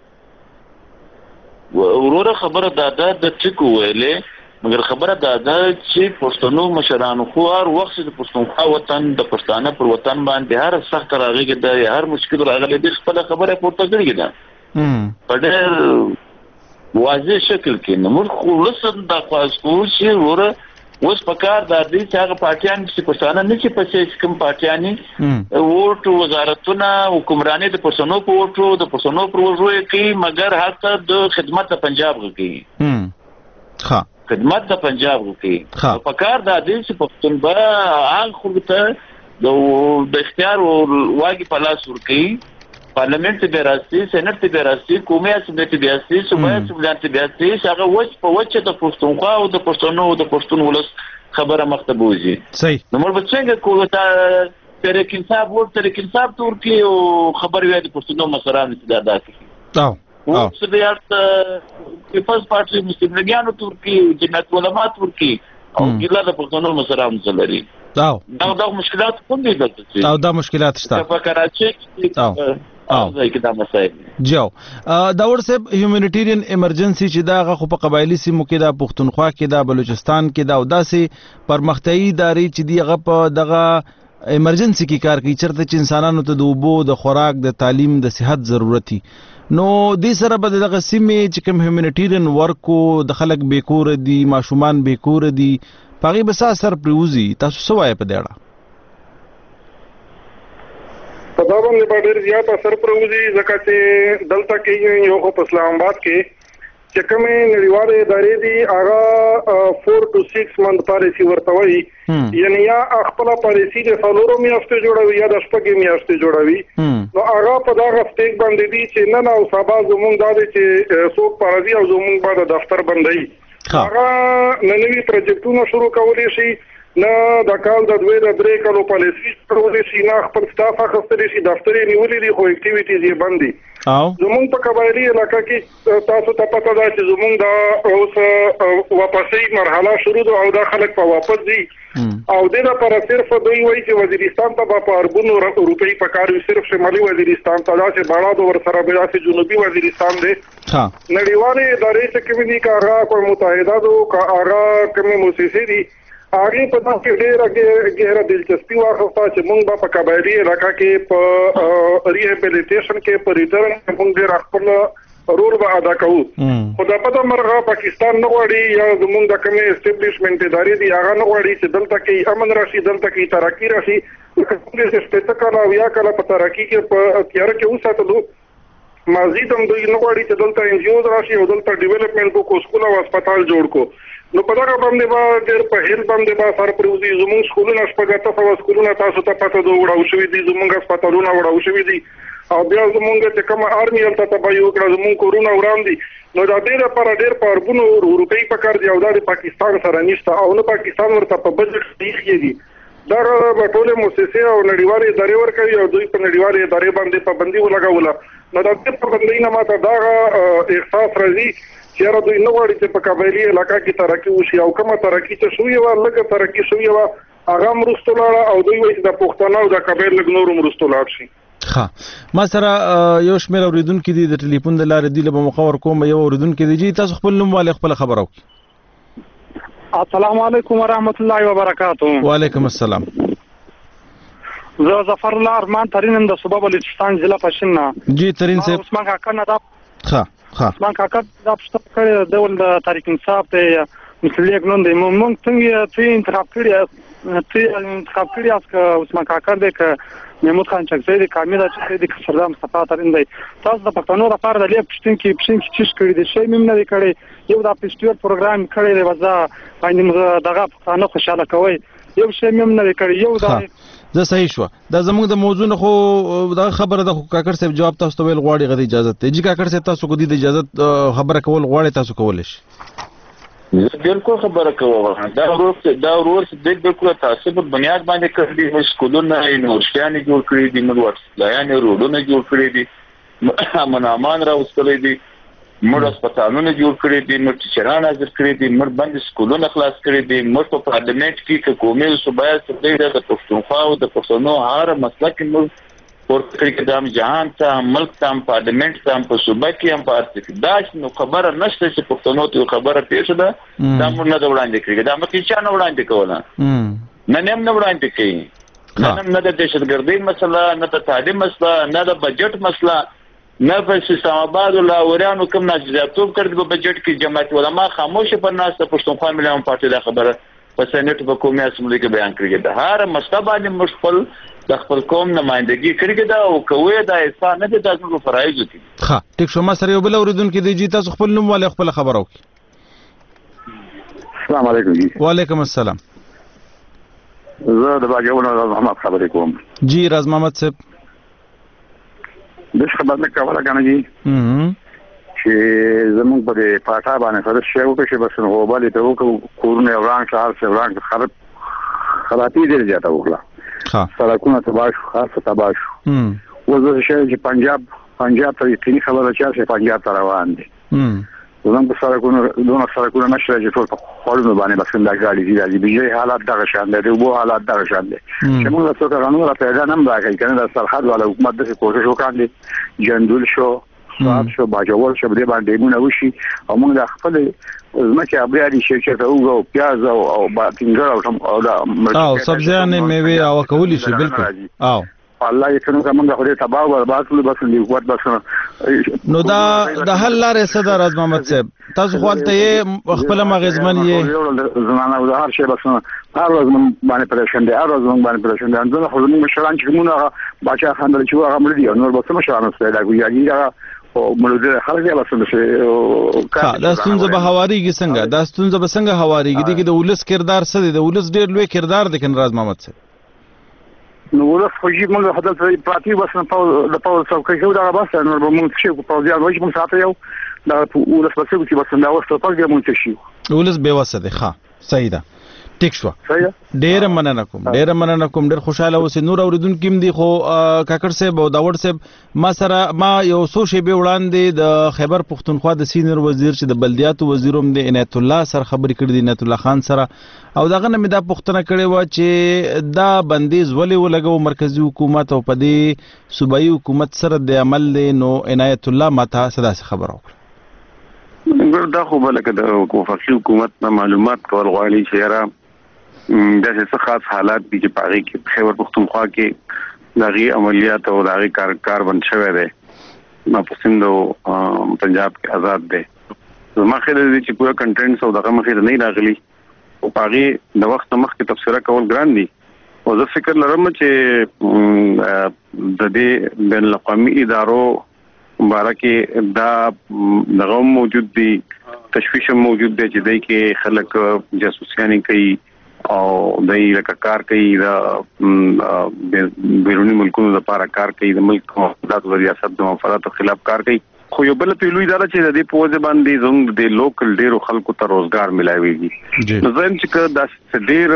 وروره خبره دا د ټکو ویلې مګر خبره دا چې پښتنو مشرانو خو هر وخت د پښتونخوا وطن د پښتانه پر وطن باندې هر سخت راغلی د هر مشکل راغلی د خپل خبره پورته کړی ده په ډېر واضح شکل کې نو موږ خو لسن د خاصو چې وروره اوس په کار د دې چې هغه پارټیان چې پښتانه نه چې پسې کوم پارټیانی ووټ وزارتونه حکمرانی د پښتنو په ووټو د پښتنو پر وژوي کې مګر حتی د خدمت د پنجاب کوي ها خدمت د پنجاب کوي په کار د دې چې پښتون به هغه خلک ته د اختیار او واګي په لاس ورکړي پارلیمنت ته راځي سېنات ته راځي قومي اسمبلی ته راځي صوبایي اسمبلی ته راځي هغه وڅ په وڅ د پښتونخوا او د پښتنو او د پښتون ولس خبره مخته بوزي. صحیح نو موږ څنګه کوو ته ترکین صاحب ترکی او خبر وي د پښتنو مسران ته داسې او څه بیا پیپلز پارټي مسلمانانو ترکی جمعیت علما ترکی او ګیله د پښتنو مسره هم لري دا مشکلات کوم دي دلته او دا مشکلات شته په کراچي کې کې دا مسایل جو دا ورسب هیومانیټیرین ایمرجنسي چې دا خو په قبایلی سیمو کې دا پښتونخوا کې دا بلوچستان کې دا او داسې پرمختیايي ادارې چې دی هغه په دغه ایمرجنسي کې کار کوي چرته چې انسانانو ته د اوبو د خوراک د تعلیم د صحت ضرورتي نو دې سره به دغه سیمې چې کوم هیومانیټیرین ورکو د خلک بیکور دي ماشومان بیکور دي پغې به اثر پریوزي تاسو څه وایي په دې اړه په دا باندې به ډېر زیات اثر پروزي ځکه چې دلته کې یو په اسلام آباد کې چې کومې نړیوالې ادارې دي هغه 4 to 6 month پالیسي ورته وایي یعنی یا خپل پالیسي د څلورو میاشتو جوړوي یا د شپږو میاشتو جوړوي نو هغه په دا غفټیک باندې دي چې نن او سبا زمونږ دا دي چې څوک پارازي او زمونږ بعد دفتر بندي هغه نوې پروجیکټونه شروع کولی شي نه د کال د 2-3 کالو پالیسي پروژې شي نه خپل سټاف اخستلی شي دفتر یې نیولې دي خو اکټیویټیز یې بند دي زمونږ په قبایلی علاقه کې تاسو ته پته ده چې زمونږ د اوس واپسې مرحله شروع ده او دا خلک په واپس دي او د لپاره صرف دوی وایي چې وزیرستان ته په اربونو روپۍ پکاري صرف شمالي وزیرستان ته دا چې باړه ور سره به چې جنوبي وزیرستان دی نړیوالې ادارې چې کومې دي کاغه کوم متحده دو کاغه کومې موسسې دي هغه په دغه ډېره ګهره دلچسپي واخیسته چې موږ په قبایلی علاقه کې په ریهابیلیټیشن کې په ریټرن موږ ډېر خپل رول به ادا کوو خو دا په مرغه پاکستان نه غواړي یا زموږ د کومې اسټابلیشمنت ادارې دي هغه نه غواړي چې دلته کې امن راشي دلته کې ترقی راشي کومه چې سپېڅ کاله او یا کاله په ترقی کې په تیار کې وساتلو مازی تم دوی نه غواړي چې دلته ان جی اوز راشي او دلته ډیولپمنٹ کو سکول او هسپتال جوړ کو نو په دغه باندې به ډېر په هیل باندې به سر پروزي زموږ سکولونه شپږ ته سکولونه تاسو ته پته دوه وړاو شوي دي زموږ هسپتالونه وړاو شوي دي او بیا زموږ چې کوم آرمي هلته تباهي وکړه زموږ کورونه وران دي نو دا دې لپاره ډېر په اربونو روپۍ پکار دي او دا د پاکستان سره نشته او نه پاکستان ورته په بجټ کې دي دا به ټولې مؤسسې او نړیوالې ادارې ورکوي او دوی په نړیوالې ادارې باندې پابندي ولګوله نو دا دې پابندۍ نه ماته دغه احساس راځي چې دوی نه غواړي چې په قبایلی علاقه کې ترقی وشي او کومه ترقی چې شوې وه لږه ترقی شوې وه هغه مرستو لاړه او دوی وایي چې د پښتنو او د قبایل لږ نورو مرستو لاړ شي ما سره یو شمېر اوریدونکي دي د ټلیفون د لارې دی له به مخه ورکوم یو اوریدونکي دی چې تاسو خپل نوم والي خپل خبره وکړئ السلام علیکم ورحمت الله وبرکاته وعلیکم السلام زه ظفر الله ارمان ترین د صوبه بلوچستان ضلع پښین نه جی ترین صاحب عثمان کاکا نه دا عثمان کاکا دا پښتو کړی د ول د تاریخ انصاف ته مسلې نن د موږ څنګه چې انتخاب کړی اس که عثمان کاکا د محمود خان چکزی د کامیل چې د سردار مصطفی ترین دی تاسو د پښتنو لپاره د لیب پښتون کې چیش کړی دی شی مم نه کړی یو د فیسټیوال پروګرام کړی دی وځه باندې دغه پښتنو خوشاله کوي یو شی مم نه کړی یو د زه صحیح شو دا زموږ د موضوع نه خو دا خبره د کاکر صاحب جواب تاسو ته ویل غواړي غوډه اجازه ته جی کاکر صاحب تاسو کو دي د اجازه خبره کول غواړي تاسو کولای شئ بالکل خبره کوم دا ورور د بالکل تاسو په بنیاد باندې کړی هیڅ کولونه یونیورسيټیانه جوړ کړی دي موږ لایانه روډونه جوړ کړی دي امن را وستلې دي موږ هسپتالونه جوړ کړی دي موږ ټیچران حاضر کړی دي موږ باندې سکولونه خلاص کړی دي موږ په پارلیمنت کې کومې صوبایي څخه د پښتونخوا او د پښتنو هر مسله کې موږ ورته کې د جهان ته ملک ته پارلیمنت ته په صوبه کې هم پاتې دا نو خبره نشته چې پښتنو ته خبره پیښه ده دا موږ نه وړاندې کړی دا موږ چې نه وړاندې کوله نه هم نه وړاندې کوي نه د دهشتګردۍ مسله نه د تعلیم مسله نه د بجټ مسله نه په اسلام آباد ولا ورانو کوم ناجیاتوب کړی په بجټ کې جماعت علماء خاموش پر ناس پښتونخوا مليون پارټي دا خبره په سېنات په قومي اسمبلی کې بیان کړی دا هر مستبانه مشخل د خپل قوم نمائندګي کړی دا او کوی دا احسان نه د تاسو فرایض دي ښه ټیک شو ما سره یو بل اوریدونکو دی چې تاسو خپل نوم والے خپل خبرو السلام علیکم جی وعلیکم السلام زه د باجوونو رحمت خبرې کوم جی راز محمد صاحب د خبر نه کوله کنه جی چې زموږ په پاټا باندې سره شی وکړي چې بس نو باندې ته وکړو کورونه وران شهر څخه وران خرابې دي زیاته وکړه سړکونه تباہ شو خاصه تباہ شو وزه شي چې پنجاب ته یقیني خبره چا چې پنجاب ته روان دي زموږ په سړکونو نشته چې ټول په خورونو باندې بس دا ګاډي دي د بجلی حالات دغه شان دي د وو حالات دغه شان دي چې موږ څه قانون را پیدا نه راکړي کنه د سرحد والا حکومت د کوشش وکړي جندول شو صاحب شو باجوړ شو دې باندې مونږ وشي او موږ د خپل زمکه ابياري شرکت او پیاز او باټینګر او دا سبزیانې میوه او کولی شي بالکل او الله یې څنګه موږ خو دې تباہ برباد کړو بس دې قوت بس نو دا د حل لارې څه ده راز محمد صاحب تاسو خو ته خپل مغزمن یې زمانه او هر شی بس هر ورځ باندې پریشان دي هر ورځ باندې پریشان دي انځه خو موږ مشران چې موږ باچا خاندل چې هغه مړ دي نو بس مشران سره دا ګویا او مړه خلک یې بس دا ستونزه به هواريږي څنګه دا ستونزه به څنګه هواريږي د ولس کردار څه دی د ولس ډېر لوی کردار دی کنه راز محمد صاحب نو ولس خو یې موږ هدف پراتی بس نه د پاول څوکۍ یو دا بس نو موږ چې په پاوځي وایي موږ ساته یو دا ولس بس چې بس دا وسته پاک دی موږ شي ولس به وسه دی ښه صحیح ده ټیک شو ډېر مننه کوم ډېر خوشاله اوسې نور اوریدونکو هم دي خو کاکړ صاحب او داوړ صاحب ما یو څو شی به وړاندې د خیبر پښتونخوا د سینیئر وزیر چې د بلدیاتو وزیروم د عنایت الله سره خبرې کړې دي عنایت الله خان سره او دغه نه مې دا پوښتنه کړې و چې دا بندیز ولې ولګو مرکزی حکومت او په دې صوبایي حکومت سره د عمل نو عنایت الله ماته صدا خبر وکړه دا خو بلکې د وفاقي حکومت معلومات کول غواړي چې یاره دا څه خاص حالات دي چې پاره کې خیبر پښتونخوا کې دغه عملیات او دغه کار بند شوی دی ما پسند او پنجاب کې آزاد دی زما خیال دی چې پورا کنټینټس او دغه مخې نه راغلي او پاره د وخت مخکې تفسیر کول ګران دي او زه فکر لرم چې د دې بین الاقوامي ادارو مبارکه دا دغه موجود دي تشویش موجود دی چې دای کې خلک جاسوسیانی کوي او دای لکه کار کوي دا بیرونی ملکونو لپاره کار کوي د ملک مفادات او ریاست د مفاداتو خلاف کار کوي خو یو بل پیلو اداره چې د دې په وجه باندې زموږ د لوکل ډیرو خلکو ته روزګار ملایويږي نو زم چې د ډیر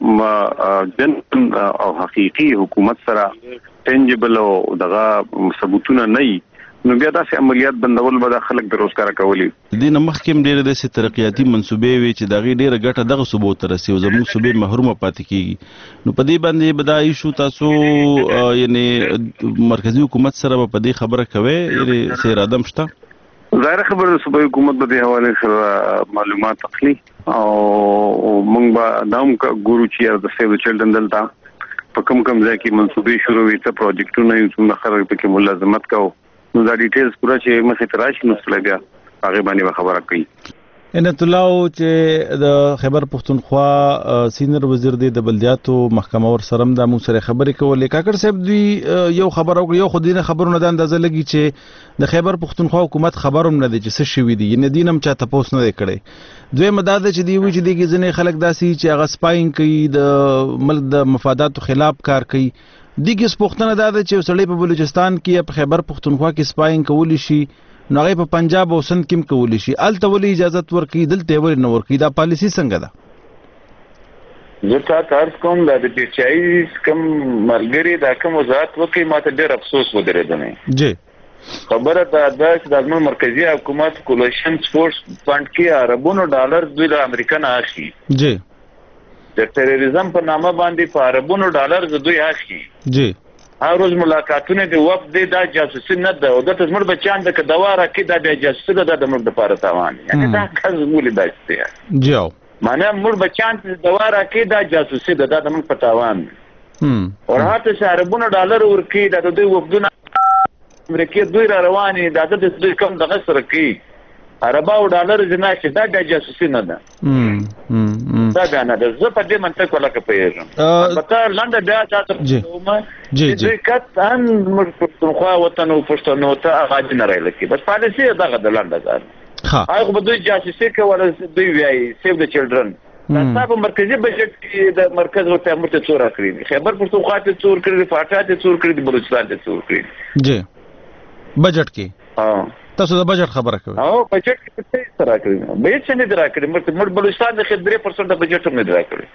جن او حقيقي حکومت سره ټنجبل او دغه ثبوتونه نه نو بیا داسې عملیات بندول به د خلک د روزګار کولې دې مخکې ډېر د ترقیاتي منسوبې وي چې دغه ډېر ګټه دغه صوبو ته رسي او زموږ صوبې محرومه پاتې کیږي نو په دې باندې بدایي شو تاسو یعنی مرکزی حکومت سره په دې خبره کوي یعنی سیر ادم شته ظاهر خبره صوبایي حکومت به د حواله سره معلومات اخلي او موږ به داوم ګورو چې د سیو چلډرن دلته په کوم ځای کې منسوبې شروع وي ته پروجیکټونه یو څومره خلک پکې ملازمت کوي نو دا ډیټیلز پورا چې مخې ته راشي نو بیا هغه باندې خبره کوي عنایت الله چې د خیبر پښتونخوا سینیئر وزیر دی د بلدیاتو محکمه ور سره د مو سره خبرې کولې کاکړ صاحب دوی یو خبر او یو خو دینه خبرونه د اندازه لګي چې د خیبر پښتونخوا حکومت خبروم نه دی چې څه شوی دی نه دینم چاته پوس نه کړي دوی مداد چې دی وی چې دغه ځنې خلک داسي چې هغه سپاین کوي د ملک د مفاداتو خلاف کار کوي دیګه سپوښتنه ده چې سړی په بلوچستان کې په خیبر پښتونخوا کې سپاین کولی شي نو هغه په پنجاب او سند کې کولی شي الته ولې اجازه ورکړي دلته ولې نه ورکړي دا پالیسی څنګه ده زه تاسو کوم د دې چای کوم ملګری دا کوم وزارت وکي ماته ډېر افسوس ودرېدنه جی خبره ده چې د مرکزی حکومت کولیشن سپورټس فند کې اربونو ډالر دوی د امریکا نه اخلي جی د ټیرریزم په نامه باندې په اربونو ډالر دوی اخلي جی هر روز ملاقاتونه دی وخت دی دا جاسوسي نه ده او د تاسو مړ بچان د دواره کې دا د جاسوسي ده د مړ د پاره تاوان یعنی دا کز مولې داسته جاو معنی مړ بچان د دواره کې دا جاسوسي ده د مړ په تاوان او هاته اربونو ډالر ورکی د دوی وفدونه امریکا دوی رواني د دوی کم دغه سره کې عربا او ډالر جنا چې دا د جاسوسي نه ده دا نه ده زه په دې منطق ولا کې پیژنم البته لنډه بیا تاسو جی دوی کتان پښتونخوا وطن او پښتنو ته اغاز نه راځي کې بس پالیسي دغه د لنډه ځان هغه به دوی جاسوسي کوي دوی وایي سیو د چلډرن تاسو مرکزی بجټ کې د مرکز او تامر ته څور کړی خیبر پښتونخوا ته څور کړی فاټا ته څور کړی بلوچستان ته څور کړی جی بجټ کې تاسو د بجټ خبره کوي او بجټ کې څه سره کړی به څه نه درا کړی مړ بلوچستان د 3% د بجټ هم نه درا کړی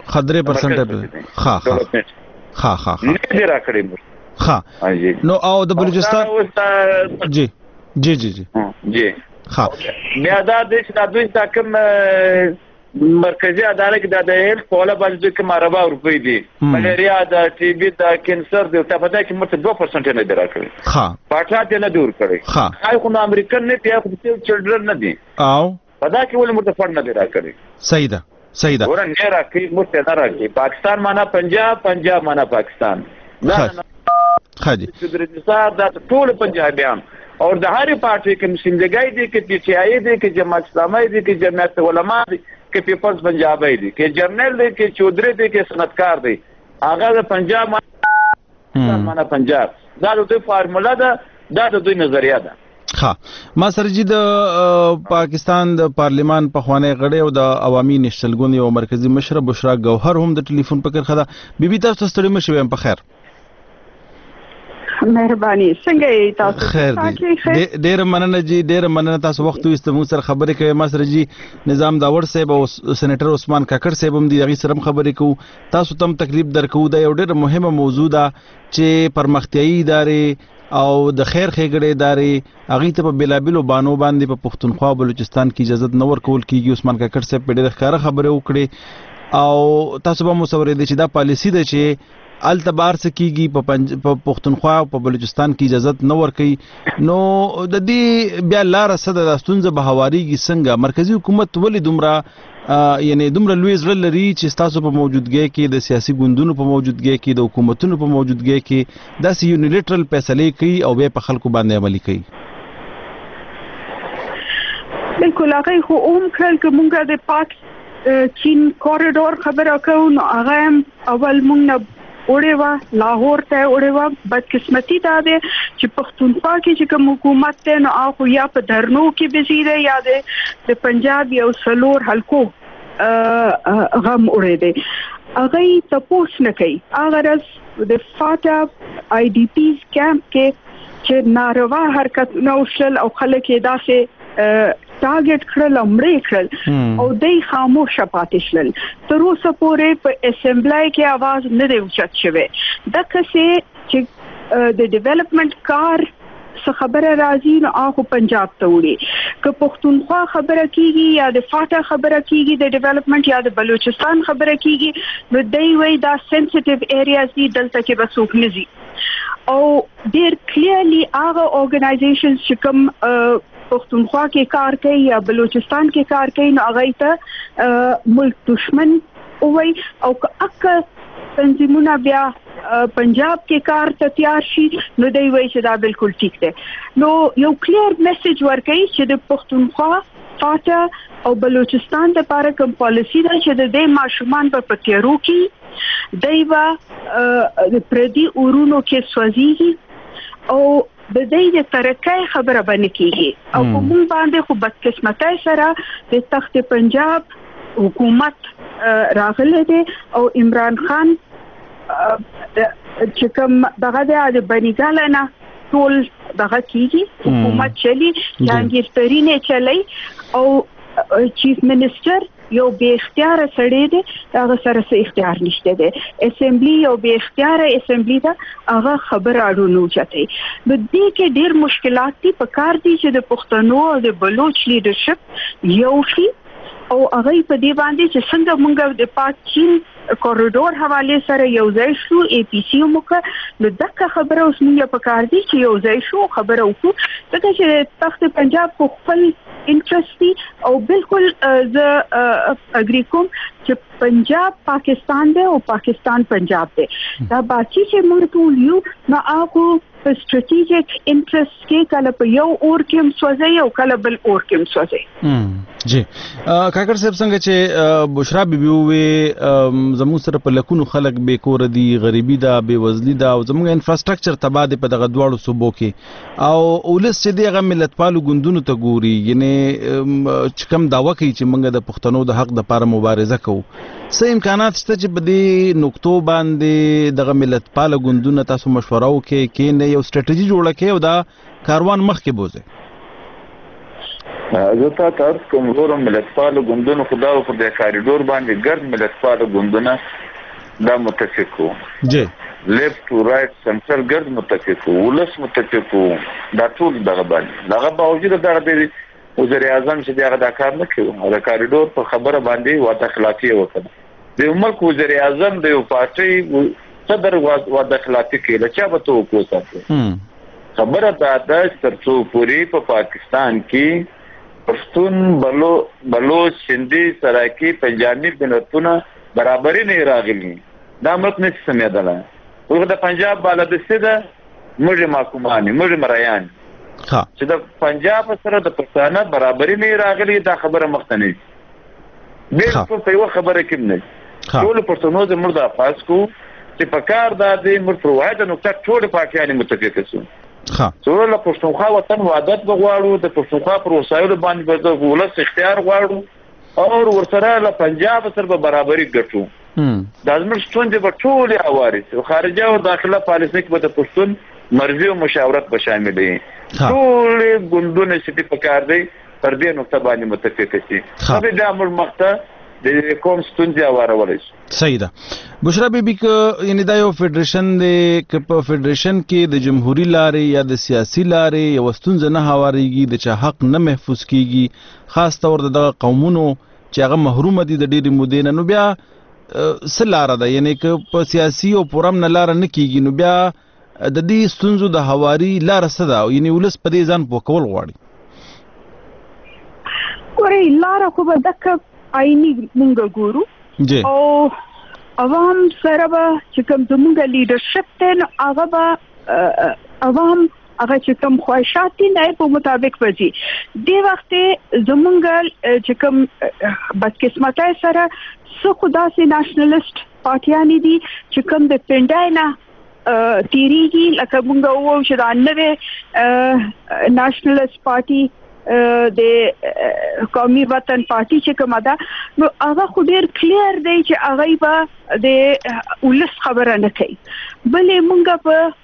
3% ها نه درا کړی نو او د بلوچستان جی بیا دا د دوی دا کوم مرکزی عدالت کې د هیل کوله باندې کوم 40 روپۍ دي ملیریا د ټي بي د کینسر د تپدا کې مرته 2% نه درکړي پاټا دې نه دور کړي هاي خو امریکن نه دی خو د چلډرن نه دي او پدا کې ول مرته فند نه درکړي صحیح ده ورن نه راکړي مرته نه راکړي پاکستان معنا پنجاب معنا پاکستان خاجي د ټول پنجابیان اور د هرې پارټي کوم سندګۍ دي کې پی ټی آی دي کې جماعت اسلامي دي کې جماعت علما دي کې پیپلز پنجابي دي کې جرنل دي کې چودري دي کې صنعتکار دي هغه د پنجاب معنا پنجاب دا د دوی فارمولا ده دا د دوی نظریه ده ما سره جی د پاکستان د پارلیمان په خوانې غړې او د عوامي نشل ګوند یو مرکزی مشر بشرا گوهر هم د ټلیفون په کرخه ده بیبي تاسو ستړي مشوي په خیر مهرباني څنګه تاسو خیر دي ډېر مننه جی ډېر مننه تاسو وخت وستمو سره خبرې کوي ما سره جی نظام داور صاحب او سېنیټر عثمان کاکړ صاحب هم دی هغه سره خبرې کوو تاسو تم تکلیف درکو دا یو ډېر مهمه موضوع ده چې پرمختیایي ادارې او د خیر خېګړې ادارې هغه ته په بلابلو بانو باندې په پښتونخوا بلوچستان کې اجازه نه ورکول کیږي عثمان کاکړ صاحب په ډېر ښکاره خبره وکړي او تاسو به مو سره دي چې دا پالیسی ده چې التبار سکیږي په پښتونخوا او په بلوچستان کې اجازه نه ورکي نو د دې بیا لار صد د ستونزه بهواريږي څنګه مرکزی حکومت ولې دومره یعنی دومره لوی زړه لري چې تاسو په موجودګۍ کې د سیاسي ګوندونو په موجودګۍ کې د حکومتونو په موجودګۍ کې داسې یونیلیټرل فیصله کوي او به په خلکو باندې عملي کوي بالکل هغه خو کړل چې مونږ د پاک چین کوریډور خبره کوو نو هغه اول مونږ اوړېوا لاهور ته اوړېوا بدقسمتي دا ده چې پښتونخوا کې چې کوم حکومت ته نو هغه یا په درنو کې بزیره یا د پنجاب یو سلور حلقو غم اوړېده هغه تپوس نه کوي هغه د فاټا آی ډی پیز کیمپ کې چې ناروا حرکت نوشل او خلک یې داسې ټارګټ کړل امړې کړل او دای خاموش پاتې شول تر اوسه پورې په اسمبلی کې आवाज نه دی اوچت شوی دا کسې چې د ډیولپمنٹ کار څه خبره راځي نو هغه پنجاب ته وړي که پښتونخوا خبره کیږي یا د فاټا خبره کیږي د ډیولپمنٹ یا د بلوچستان خبره کیږي نو دای وای دا سنسټیو ایریاز دي دلته کې بسوک نزي او ډیر کلیرلی هغه اورګنایزیشنز چې کوم پښتونخوا کې کار کوي یا بلوچستان کې کار کوي نو هغه ته ملک دشمن وای او که تنظیمونه بیا پنجاب کې کار ته تیار شي نو دوی وایي چې دا بالکل ټیک دی نو یو کلیر میسج ورکوي چې د پښتونخوا فاټا او بلوچستان لپاره کوم پالیسی ده چې د دې ماشومان په پکېرو کې دایوا پردي اورونو کې سوځي او د دې د ترقۍ خبره باندې کیږي او کوم باندې خو بدقسمتۍ سره د تخت پنجاب حکومت راغله دي او عمران خان چې کوم دغه د بنګالنا ټول دغه کیږي حکومت چلی جانگیرترینه چلی او چیف منسٹر یو به اختیار سړی دی هغه سره څه اختیار نشته دی اسمبلی یو به اختیار اسمبلی دا هغه خبر اړونو چته د دې کې ډیر مشکلات دي په کار دي چې د پښتنو او د بلوچ لیډرشپ یو شي او هغه په دې باندې چې څنګه مونږ د پاک چین کوریډور حواله سره یو ځای شو ای پی سی موږ نو دغه خبره اوس موږ په کار دي چې یو ځای شو خبره وکړو ځکه چې تخت پنجاب کو خپل انټرست او بالکل ز اګری کوم چې پنجاب پاکستان دی او پاکستان پنجاب دی دا باقي چې موږ ټول یو نو هغه په سټریټیجیک انټرست کې کله په یو اور کې مسوځي او کله بل اور کې مسوځي جی کاکړ صاحب څنګه چې بشرا بیبي وې زموږ سره په لکونو خلک بې کور دي غریبي ده بې وزلي ده او زموږ انفراستراکچر تباہ دی په دغه دواړو صوبو کې او ولس چې دغه ملتپالو ګوندونو ته ګوري یعنی چې کوم داوا کوي چې موږ د پښتنو د حق لپاره مبارزه کوو څه امکانات شته چې په دې نقطو باندې دغه ملتپال ګوندونه تاسو مشوره وکړي کې نه یو سټریټجی جوړه کړي او دا کاروان مخکې بوزي زه تاسو کوم ورو ملتپال ګوندونو خدا او په کاریډور باندې ګرد ملتپال ګوندونه دا متفقو جی لیفت ټو رائټ سنټرل ګرد متفقو ولس متفقو دا ټول دغه باندې دغه باوجود دغه د وزیر اعظم چې دغه د کار نه کوي او د کاریډور په خبره باندې واده خلافي وکړه د ملک وزیر اعظم د یو پارټي صدر واده خلافي کوي لکه به تو وکړو خبره دا ترڅو پوری په پاکستان کې پښتون بلوچ سندي سراکی پنجابي بنتونه برابرۍ نه راغلي دا ملک نه سمېدله ورته د پنجاب بالادسته ده موږ محکومانی موږ مریان چې د پنجاب سره د پښتانه برابرۍ نه راغلي دا خبره مختنه بالکل په یو خبره کې نه ټول پښتنو د مرده افاس کو چې په کار د دې مرته واحده نقطه ټول پاکستاني متفق شو څوره له پښتونخوا وطن وحدت بغواړو د پښتونخوا پر وسایلو باندې د ولس اختیار غواړو او ورسره له پنجاب سره برابرۍ ګټو دا زموږ ستونزې به ټولې عوارض او خارجه او داخله پالیسي کې به د پښتون مرزي او مشاورت به شامل دي ټول ګوندونه چې په کار دی پر دې نقطه باندې متفق شي خو دا موږ مخته د کوم ستونزې اورولای شي صحیح ده بشرا بیبي ک یعنی دا یو فدریشن دی ک په فدریشن کې د جمهوریت لارې یا د سیاسي لارې یو ستونزه نه هواریږي د چا حق نه محفوظ کیږي خاص طور د قومونو چې هغه محروم دي د ډېری مودې نه نو بیا سلاره ده یعنی ک په سیاسي او پرم نه لار نه کیږي نو بیا د دې ستونزو د هواري لار څه ده یعنی ولس په دې ځان پوکول غواړي ګورې لار خو به دک آئینی مونږ ګورو او عوام سره به چې کوم زمونږ لیډرشپ دی نو هغه به عوام هغه چې کوم خواهشات دي نه په مطابق وځي دې وخت زمونږ چې کوم بدقسمتۍ سره څه خو داسې ناشنلسټ پارټیان دي چې کوم د پنډای نه تیریږي لکه مونږ وو چې دا نوې ناشنلسټ پارټي د قومي وطن پارټي چې کومه ده نو هغه خو ډېر کلیر دی چې هغه به د ولس خبره نه کوي بلې مونږ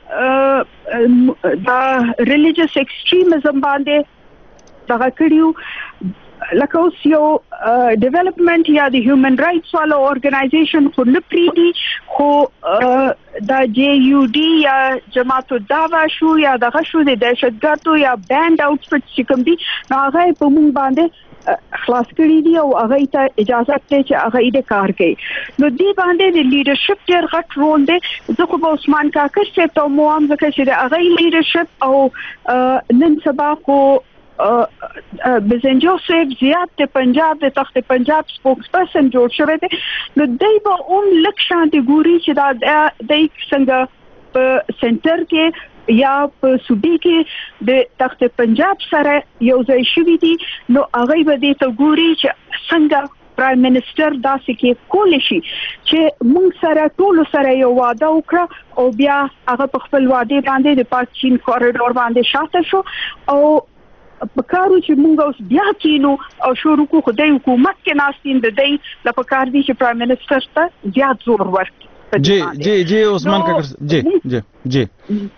په دا ریلیجیس ایکسټریمزم باندې دغه کړیو لکه اوس یو ډیولپمنٹ یا د هیومن رائټس والو اورګنایزیشن خو نه پریږدي خو دا جی یو ډی یا جماعت الدعوه شو یا دغه شو د دهشتګردو یا بینډ آوټفټ چې کوم دي نو هغه په مونږ باندې خلاص کړي دي او هغه ته اجازه ته چې هغه دې کار کوي نو دې باندې د لیډرشپ ډېر غټ رول دی زه خو به عثمان کاکر صاحب ته موام ځکه چې د هغه لیډرشپ او نن سبا خو بزنجو صاحب زیات د پنجاب د تخت پنجاب سپوکس پرسن جوړ شوی دی نو دای به لک شانتي ګوري چې دا د څنګه په سنټر کې یا په صوبې کې د تخت پنجاب سره یو ځای شوی دی نو هغه به دې ته ګوري چې څنګه پرایم منسٹر داسې کې کول شي چې موږ سره ټول سره یو وعده وکړه او بیا هغه په خپل وعده باندې د پاک چین کوریډور باندې شاته شو او پکارو چې مونږ اوس بیا کینو او شروع کو خدای حکومت کې ناستین د دې د پکار دي چې پرایم منسٹر ته زیات زور ورکړي جی عثمان کاکر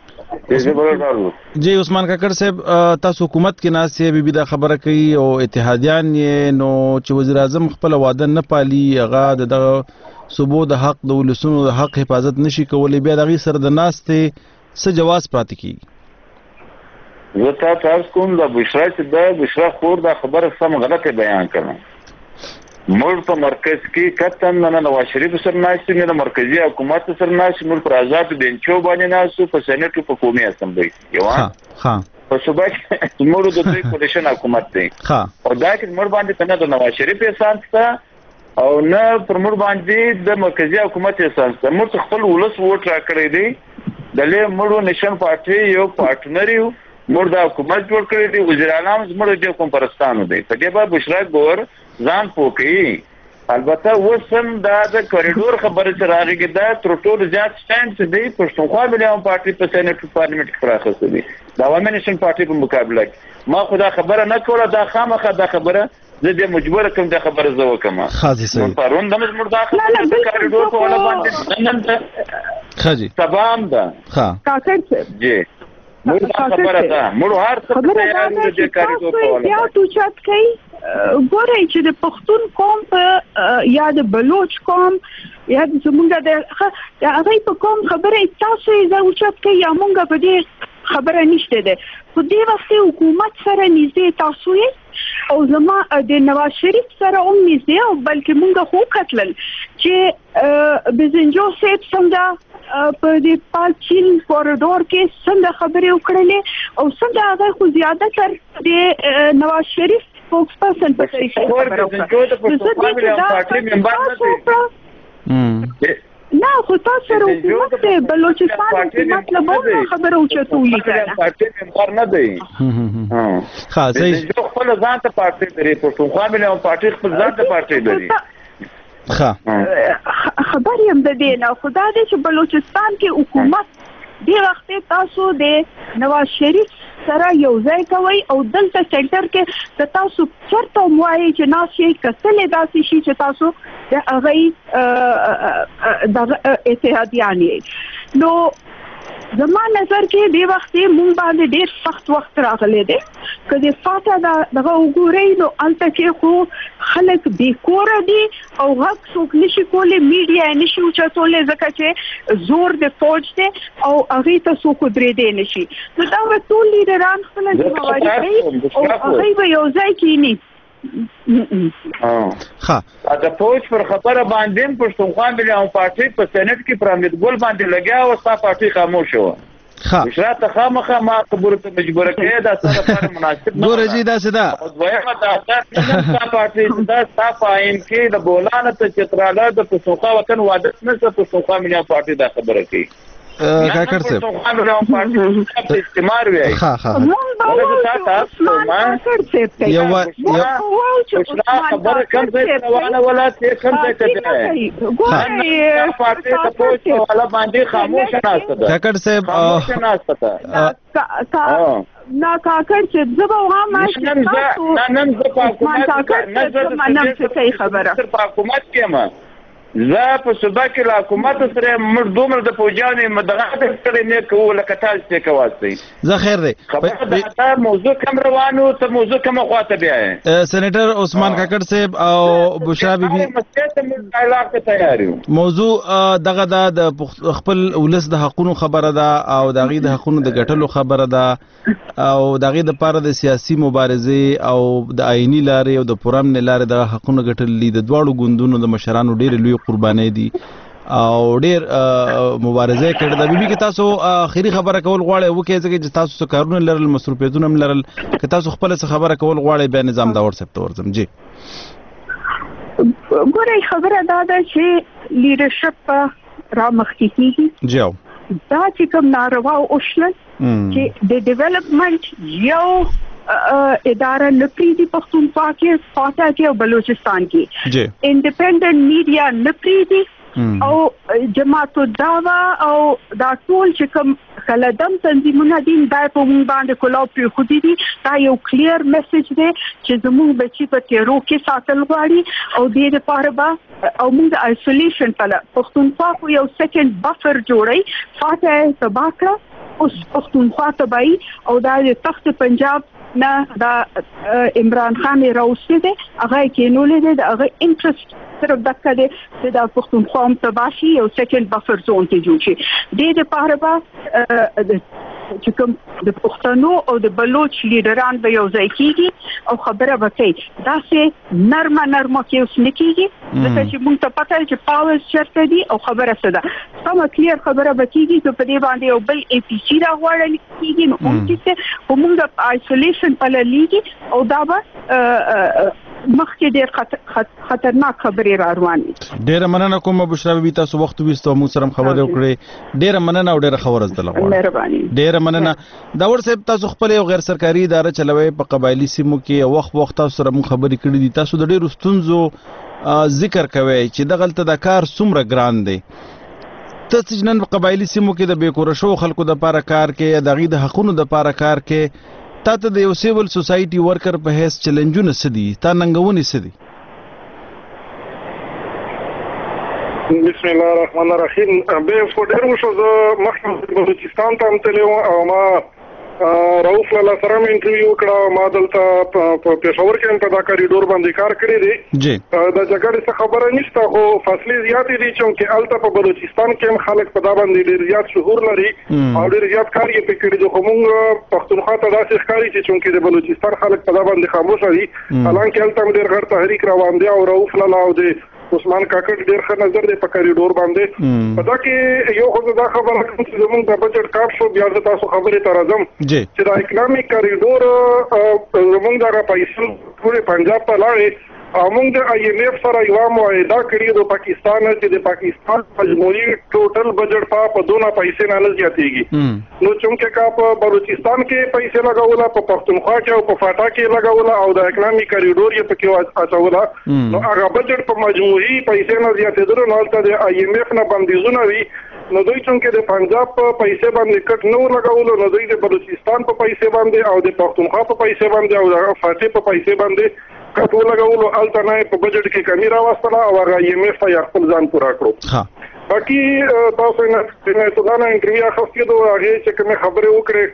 جی عثمان کاکر صاحب تاسو حکومت کې ناستې بيبي دا خبره کوي او اتحادیان یې نو چې وزیر اعظم خپل وعده نه پالي هغه د صوبو د حق د ولسونو د حق حفاظت نشي کولای بیا دغه سره د ناستې څه جواز پاتې کیږي زه تاسو کوم د بشرا چې د بشرا خور دا خبره سم غلطه بیان کړم مول په مرکز کې کتن نه نواز شریف سره ناشې نه مرکزی حکومت سره ناشې مول پر آزاد بنچو باندې ناسو په سېنات په قومي اسمبلی یو په صوبه کې مول د دوی کولیشن حکومت دی او دا کې مول باندې څنګه د نواز شریف احساس تا او نه پر مول باندې د مرکزی حکومت احساس تا مول خپل ولس ووټ راکړی دی د له مړو نشن پارټي یو پارټنر یو مردا حکومت جوړ کړی دی وزیر اعظم زموږ د کوم پرستانو دی په دې به بشرا ګور ځان پوکي البته وسم دا د کوریډور خبره چې راغی دا تر ټولو زیات سټانډ دی پښتونخوا مليون پارټي په سېنات پارلیمنت کې پراخه شوی دا عوامي نشن پارټي په مقابله کې ما خدا خبره نه کوله دا خامخه دا خبره زه دې مجبور کوم دا خبره زه وکم خاصی صحیح پرون د مزمر داخله د کوریډور په ولا باندې نن ته خاصی تمام ده ها کاکر جی مړ خبره ده مړ هر څه تیار دي کوریډور په ولا بیا تو چت کوي ګورئ چې د پښتون قوم په یا د بلوچ قوم یا د زمونږ د هغه په قوم خبره تاسو یې زه اوچت کوي یا مونږ په دې خبره نشته ده. خو دې وخت حکومت سره نږدې تاسو یې او زما د نواز شریف سره هم نږدې او بلکې موږ خو کتل چې بزنجو سیب څنګه په دې پالچین کوریډور کې څنګه خبرې وکړلې او څنګه هغه خو زیاده تر د نواز شریف فوکس پرسن په طریقه خبرې نه خو تاسو سره حکومت د بلوچستان حکومت له بوله خبرو چتولې کنه پارټي ممبر نه دی ها صحیح خپل ځان ته پارټي لري پښتونخوا ملي پارټي خپل ځان ته پارټي لري خبر یم د دې نه خدای دې چې بلوچستان کې حکومت دی وخت تاسو د نواز شریف سره یو ځای کوي او دلته سنټر کې تاسو چرته موایي چې ناس یې کسلې داسې شي چې تاسو د هغه د اتحادیان یې نو زما نظر کې دی وخت مونږ باندې ډېر سخت وخت راغلی دی که د فاته دغه وګورئ نو هلته کې خو خلک بېکوره دي او غږ څوک نشي کولی میډیا یې نشي اوچتولی ځکه چې زور د فوج دی او هغې ته څوک ودرېدی نشي نو دا به ټول لیډران خپله ذمهواري کوي او هغوی به یو ځای کښېني د فوج پر خبره باندې پښتونخوا ملي پارټي په سېنات کې پر امید ګل باندې لګیا او ستا پارټي خاموش وه اشرات خامخه ما خبرو ته مجبور کړي دا څه لپاره مناسب نه ګوره جی دا څه ده دویمه دا ستا پارټي دا ستا پاین کې د بولانه ته چتراله د پښتونخوا وطن واده نه څه پښتونخوا ملي پارټي دا خبره کوي کاکړ صاحب استعمار وی خبر کم ځای روانه ولا ته کم ځای ته والا باندې خاموش ناسته کاکړ صاحب نا کاکړ چې زبا وها ما نن زه په حکومت کې ما زه په صوبه کې له حکومت سره موږ دومره د فوجیانو مدغات کړی نه کوو لکه تاسو ته کواستی زه خیر دی دا موضوع کم روانو ته موضوع کومه خواته بیا سېنیټر عثمان کاکړ صاحب او بشرا بیبي موضوع دغه د خپل ولس د حقونو خبره ده او د هغې د حقونو د ګټلو خبره ده او د هغې دپاره د سیاسي مبارزې او د آئیني لارې او د پرامن لارې د حقونو ګټل دي د دواړو ګوندونو د مشرانو ډېرې لوی قربانۍ دي او ډېر مبارزه کړې ده بیبي که تاسو اخري خبره کول غواړئ وکړئ ځکه چې تاسو څه کارونه لرل مصروفیتونه هم لرل که تاسو خپله څه خبره کول غواړئ بیا نظام داور صاحب ته ورځم جی ګورئ خبره دا ده چې لیډرشپ رامخکې کېږي جی دا چې کوم ناروا وشول چې د ډیولپمنټ یو اداره نه پریږدي پښتونخوا کې فاته کې او بلوچستان کې انډیپندنٹ میډیا نه پریږدي او جماعت الدعوه او دا ټول چې کوم کلدم تنظیمونه دي دا په موږ باندې کولاو پرې خو دي دا یو کلیر میسج دی چې زموږ بچي په تیرو کې ساتل غواړي او دې لپاره به او موږ آیسولیشن په پښتونخوا خو یو سیکنډ بفر جوړي فاته تباه کړه اوس پښتونخوا تباهي او دا د تخت پنجاب نه دا عمران خان راوستي دي هغه کې نولې دي د هغه انټرست صرف دغه دي چې د پښتونخوا تباشي او سیکنډ بفر زون ته جوړ شي د لپاره به چې کوم د پښتنو او د بلوچ لیډران به یو ځای کیږي او خبره وکړي دا سه نرمه کې اوس نکېږي ځکه چې موږ ته پته چې پاورز چرته دي او خبره څه ده سمه کلیر خبره وکړي چې په دې باندې یو بل اي پی سي راغوړل کیږي نو چې موږ د آیسولیشن په للیږي او دا به مخکې ډېر خطرناک خبرې را روانې ډېره مننه کوم بشرا بیبي تاسو وخت ویستو موږ سره خبرې وکړې ډېره مننه او ډېره ښه ورځ درله غواړم مهرباني ډېره مننه داور صاحب تاسو خپل یو غیر سرکاري اداره چلوي په قبایلي سیمو کې وخت تاسو سره موږ خبرې کړې دي تاسو د ډېرو ستونزو ذکر کوئ چې دغلته د کار څومره ګران دی ته چې نن په قبایلي سیمو کې د بېکوره شوو خلکو دپاره کار کې د هغې د حقونو دپاره کار کې تا ته د یو سیول سوسایټي ورکر په حیث چیلنجونه څه دي تا ننګونې څه دي بسم الله الرحمن الرحیم به فډر وشو زه مخکې بلوچستان ته هم تللی وم او ما رؤوف لاله سره مې انټرویو وکړه. ما دلته په پېښور کې په دا کاریډور باندې کار کړی دی. جی د جګړې څخه خبره نشته، خو فاصلې زیاتې دي چې هلته په بلوچستان کې هم خلک په دا باندې ډېر زیات شعور لري او ډېر زیات کار یې پرې کړی دی. خو موږ پښتونخوا ته داسې ښکاري چې د بلوچستان خلک په دا باندې خاموشه دي، حالانکه هلته هم ډېر غټ تحریک روان دی او رؤوف لاله او د عثمان کاکړ ډېر ښه نظر دی په کاریډور باندې. په دا کې یو خو دا خبره کوم چې زموږ د بجټ کاټ شو، بیا زه تاسو خبرې ته راځم چې دا اکنامik کاریډور زموږ دغه پیسې ټول پنجاب ته لاړې او موږ د IMF سره یو معاهده کړې د پاکستان چې د پاکستان مجموعي ټوټل بجټ په دونه پیسې نه زیاتېږي. نو چې کا په بلوچستان کې پیسې لګوله، په پښتونخوا کې او په فاټا کې لګوله او د اکنامik کاریډور یې پکې اچوله، نو هغه بجټ په مجموعي پیسې نه زیاتېدل. نو هلته د IMF نه بندیزونه وي، نو دوی چې د پنجاب په پیسې باندې کټ نه لګولو، نو دوی د بلوچستان په پیسې باندې او د پښتونخوا په پیسې باندې او د فاټا په پیسې باندې کټ ولګولو. هلته نه په بجټ کې کمی راوستله او هغه IMF ته خپل ځان پوره کړو. باقي تاسو نه انټرویو اخیستې ده، هغې چې کومې خبرې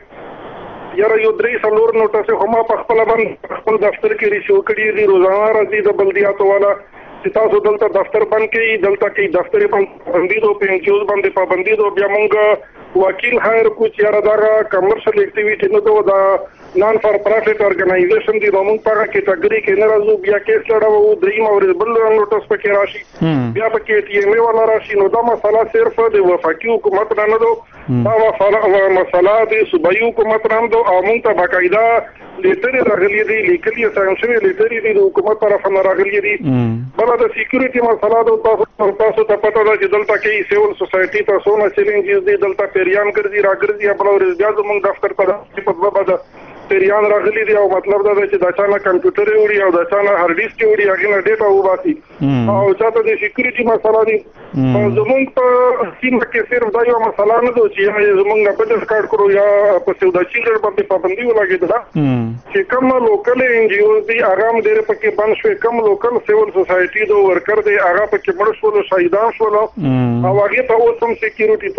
وکړې، یاره یو 3-4 نوټسې خو ما په خپله باندې خپل دفتر کې ریسیو کړي دي. روزانه راځي د بلدیاتو والا چې تاسو دلته دفتر بند کړئ، دلته کې دفتر پابندي دو، په NGOs باندې پابندي دو. بیا موږ وکیل هایر کو چې یاره دغه کمرشل اکټیویټي نه ده، دا نان فار پرافټ ارګنایزیشن دی، نو موږ په هغه کیټګري کې نه راځو. بیا کیس لړوو، دریم ورځ بل نوټس پکې راشي، بیا پکې TMA والا راشي. نو دا مسله صرف د وفاقي حکومت نه ده، دا مسله د صوبایي حکومت نه ده او موږ ته باقاعده لیټرې راغلي دي، لیکلي ساين شوي لیټرې دي د حکومت طرف نه راغلي دي. بل د سکیورټي مسله ده، تاسو ته پته ده چې دلته کې سیول سوسایټي ته څونه چیلنجز دي، دلته پیریان ګرځي راګرځي. بل ورځ بیا زموږ دفتر ته په دوه بده پیریان راغلي دي او مطلب دا دی چې دا چا نه کمپیوټر وړي او دا چا نه هارډ ډیسک وړي، هغې نه ډیټا وباسي او چاته د سکیورټي مسله دي. زموږ په سیمه کې صرف دا یو مسله نه ده چې یا زموږ نه بجټ کاټ کړو یا په سوداچي باندې پابندي ولګېدله چې کوم لوکل NGOs دي هغه هم ډېرې پکې بند شوې، کوم لوکل سیول سوسایټي د ورکر دی هغه پکې مړ شولو، شهیدان شولو او هغې ته اوس هم سکیورټي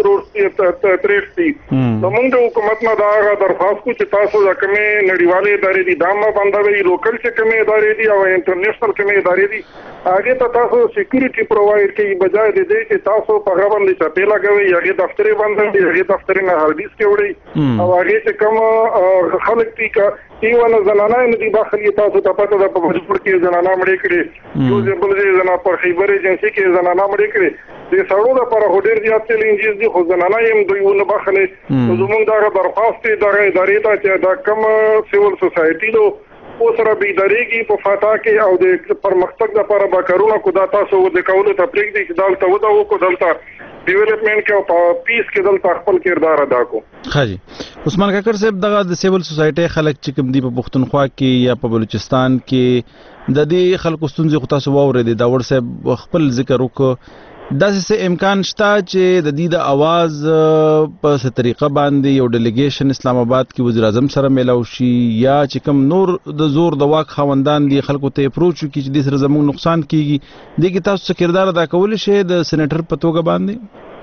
تریټ دي. نو موږ د حکومت نه دا درخواست کوو چې تاسو د کومې نړیوالې ادارې دي دا مه بندوئ، لوکل چې کومې ادارې دي او انټرنیشنل کومې ادارې دي هغې ته تاسو سکیورټي پرووایډ کوي، بجای د دې چې تاسو په هغه باندې چپې لګوئ، هغې دفترې بندوئ، هغې دفترې نه هارډ ډیسک وړئ او هغې چې کوم خلک دي ایونه زنانه نه دي داخلي، تاسو ته پته ده په مجبور کې زنانه مړې کړې، یو ځای بل ځای زنا په خیبر ایجنسي کې زنانه مړې کړې. د سړو دپاره خو ډېر زیات چیلنجز دي، خو زنانه یې هم دوی ونه بخلې. نو زموږ دغه درخواست دی دغه ادارې ته چې دا کوم سیول سوسایټي ده اوس را بیدارېږي په فاټا کې او د پرمختګ دپاره به کارونه کو، دا تاسو د کولو ته پرېږدئ چې دلته وده وکړو، دلته ډیولپمنٹ کې او په پیس کې دلته خپل کردار ادا کو. ښه جی عثمان کاکړ صاحب، دغه د سیول سوسایټي خلک چې کوم دي په پښتونخوا کې یا په بلوچستان کې د دې خلکو ستونزې خو تاسو واورېدې، داور صاحب خپل ذکر وکړو، داسې څه امکان شته چې د دې د اواز په څه طریقه باندې یو ډیلیګیشن اسلام آباد کې وزیر اعظم سره میلاو شي یا چې کوم نور د زور د واک خاوندان دي خلکو ته اپروچ وکړي چې دې سره زموږ نقصان کیږي، دې کې تاسو څه کردار ادا کولی شئ د سینیټر په توګه باندې؟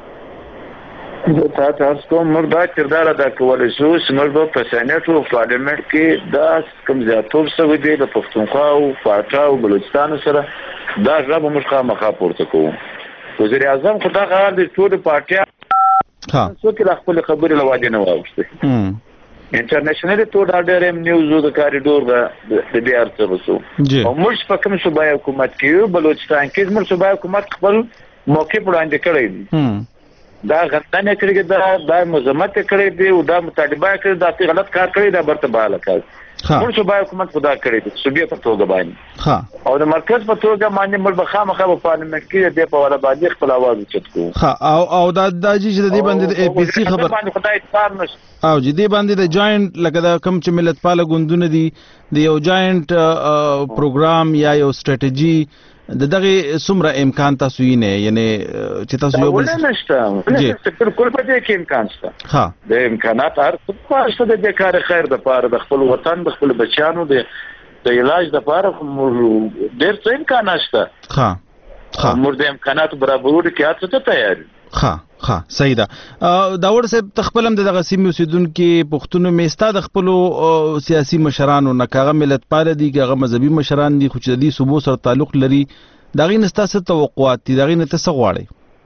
تاسو کوم موږ دا کردار ادا کولی شو چې موږ په سینیټ او پارلیمنت کې دا کوم زیاتوب شوی دی د پښتونخوا او فاټا او بلوچستان سره دا غږ موږ خامخا پورته کوو. وزیر اعظم خو دا غږ د ټولو پارټیانو څوک د خپلې خبرې له وادي نه واوښتې. انټرنیشنلي ټول اډر ایم نیوز د کاریډور د دې ارڅ وسو او موږ په کوم صوبایي حکومت کې بلوچستان کې موږ صوبایي حکومت خپل موقف وړاندې کړی دی، دا غندنه کړې دا مذمت کړې دی او دا مطالبه کړې دا غلط کار کړی دا برته بالا کار موږ صوبایي حکومت خدا کړی دی صوبایي په توګه باندې او د مرکز په توګه باندې موږ به خامخا په پارلیمنت کې د په ولا باندې خپل आवाज اوچت کوو. او دا چې د دې باندې د APC خبر باندې خدای اتفاق نشته او چې دې باندې د جاینټ لکه دا کم چې ملت پاله ګوندونه دي د یو جاینټ پروګرام یا یو سټریټجی د دغه څومره امکان تاسو یې نه یعنی چې تاسو یو بل نشته بالکل په دې کې امکان شته د امکانات هر څه د دې کار خیر د پاره د خپل وطن د خپل بچیانو د علاج د پاره ډېر څه امکانات شته. موږ د امکاناتو برابرولو کې هڅه ته تیار ها صحیح ده. داور صاحب تخپلم دغه سیمې اوسیدونکو پښتون میستا د خپل سیاسي مشرانو نه کاغه ملت پال دي کاغه مذهبي مشران دي خو چې د صوبو سره تعلق لري دغه نستاسه توقعات دي دغه نه څه غواړي؟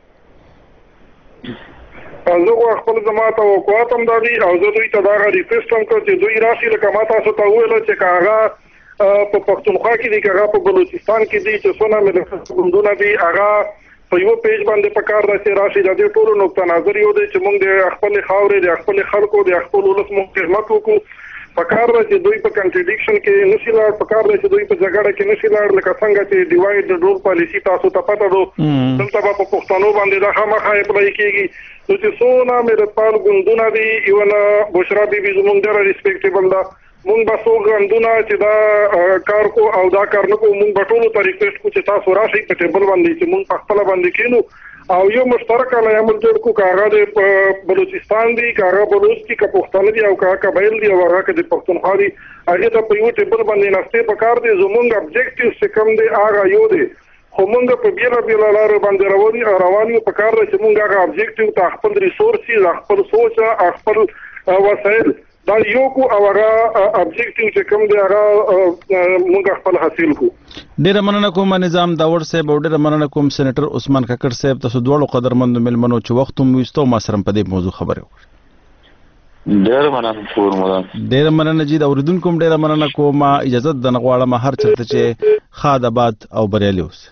زه خپل زما توقعات هم دي او زه دوی ته دا ریکوست هم کوم چې دوی راشي لکه ما تاسو ته وویل چې کاغه په پښتونخوا کې دي کاغه په بلوچستان کې دي چې څونه ملت ګوندونه دي هغه په یو پیج باندې پکار راځي راشي د دې ټولو نقطه نظر یو دی چې موږ د خپل خاورې د خپل خلکو د خپل ولس موږ خدمت وکړو پکار راځي دوی په کنټریډکشن کې نشي لاړ پکار راځي دوی په جګړه کې نشي لاړ لکه څنګه چې ډیوایډ د رول پالیسی تاسو ته پته ده دلته په پښتنو باندې دا خامخا اپلای کیږي نو چې څونه مې پال ګوندونه دي یو نه بشرا بیبي زموږ ډېر ریسپیکټیبل ده مونږ به څو غندونه چې دا کار کو او دا کار نه کو مونږ به ټولو ته ریکوست کو چې تاسو راشئ په ټیبل باندې چې مونږ په خپل باندې کینو او یو مشترک عمل جوړ کو کاغه د بلوچستان دی کاغه بلوچ کی کا پښتون دی او کاغه قبایل دی او هغه د پښتونخوا دی هغه ته په یو ټیبل باندې نشته په کار دی زمونږ ابجیکټیو څه کم دی هغه یو دی خو مونږ په بیره لار باندې رواني په کار دی چې مونږ هغه ابجیکټیو ته خپل ریسورسز خپل سوچ خپل وسایل دا یو کو او هغه ابجیکټیو چې کوم دی هغه موږ خپل حاصل کو. ډیره مننه کوم نظام داور صاحب او ډیره مننه کوم سېنیټر عثمان کاکړ صاحب تاسو دوه قدرمند ملمنو چې وخت مو وستو ما سره په دې موضوع خبرې وکړه. ډیره مننه کوم ډیره مننه جی دا اوریدونکو ډیره مننه کوم اجازه د نغواړم هر چرته چې خاد آباد او بریالي اوس.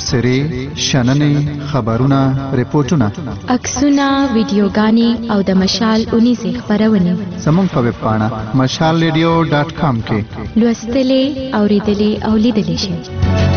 تبصرې شننې خبرونه ریپورتونه عکسونه ویډیوګانې او د مشال اونیزې خبرونه زموږ په ویب پاڼه mashalradio.com کې لوستلې اوریدلې او لیدلې شي.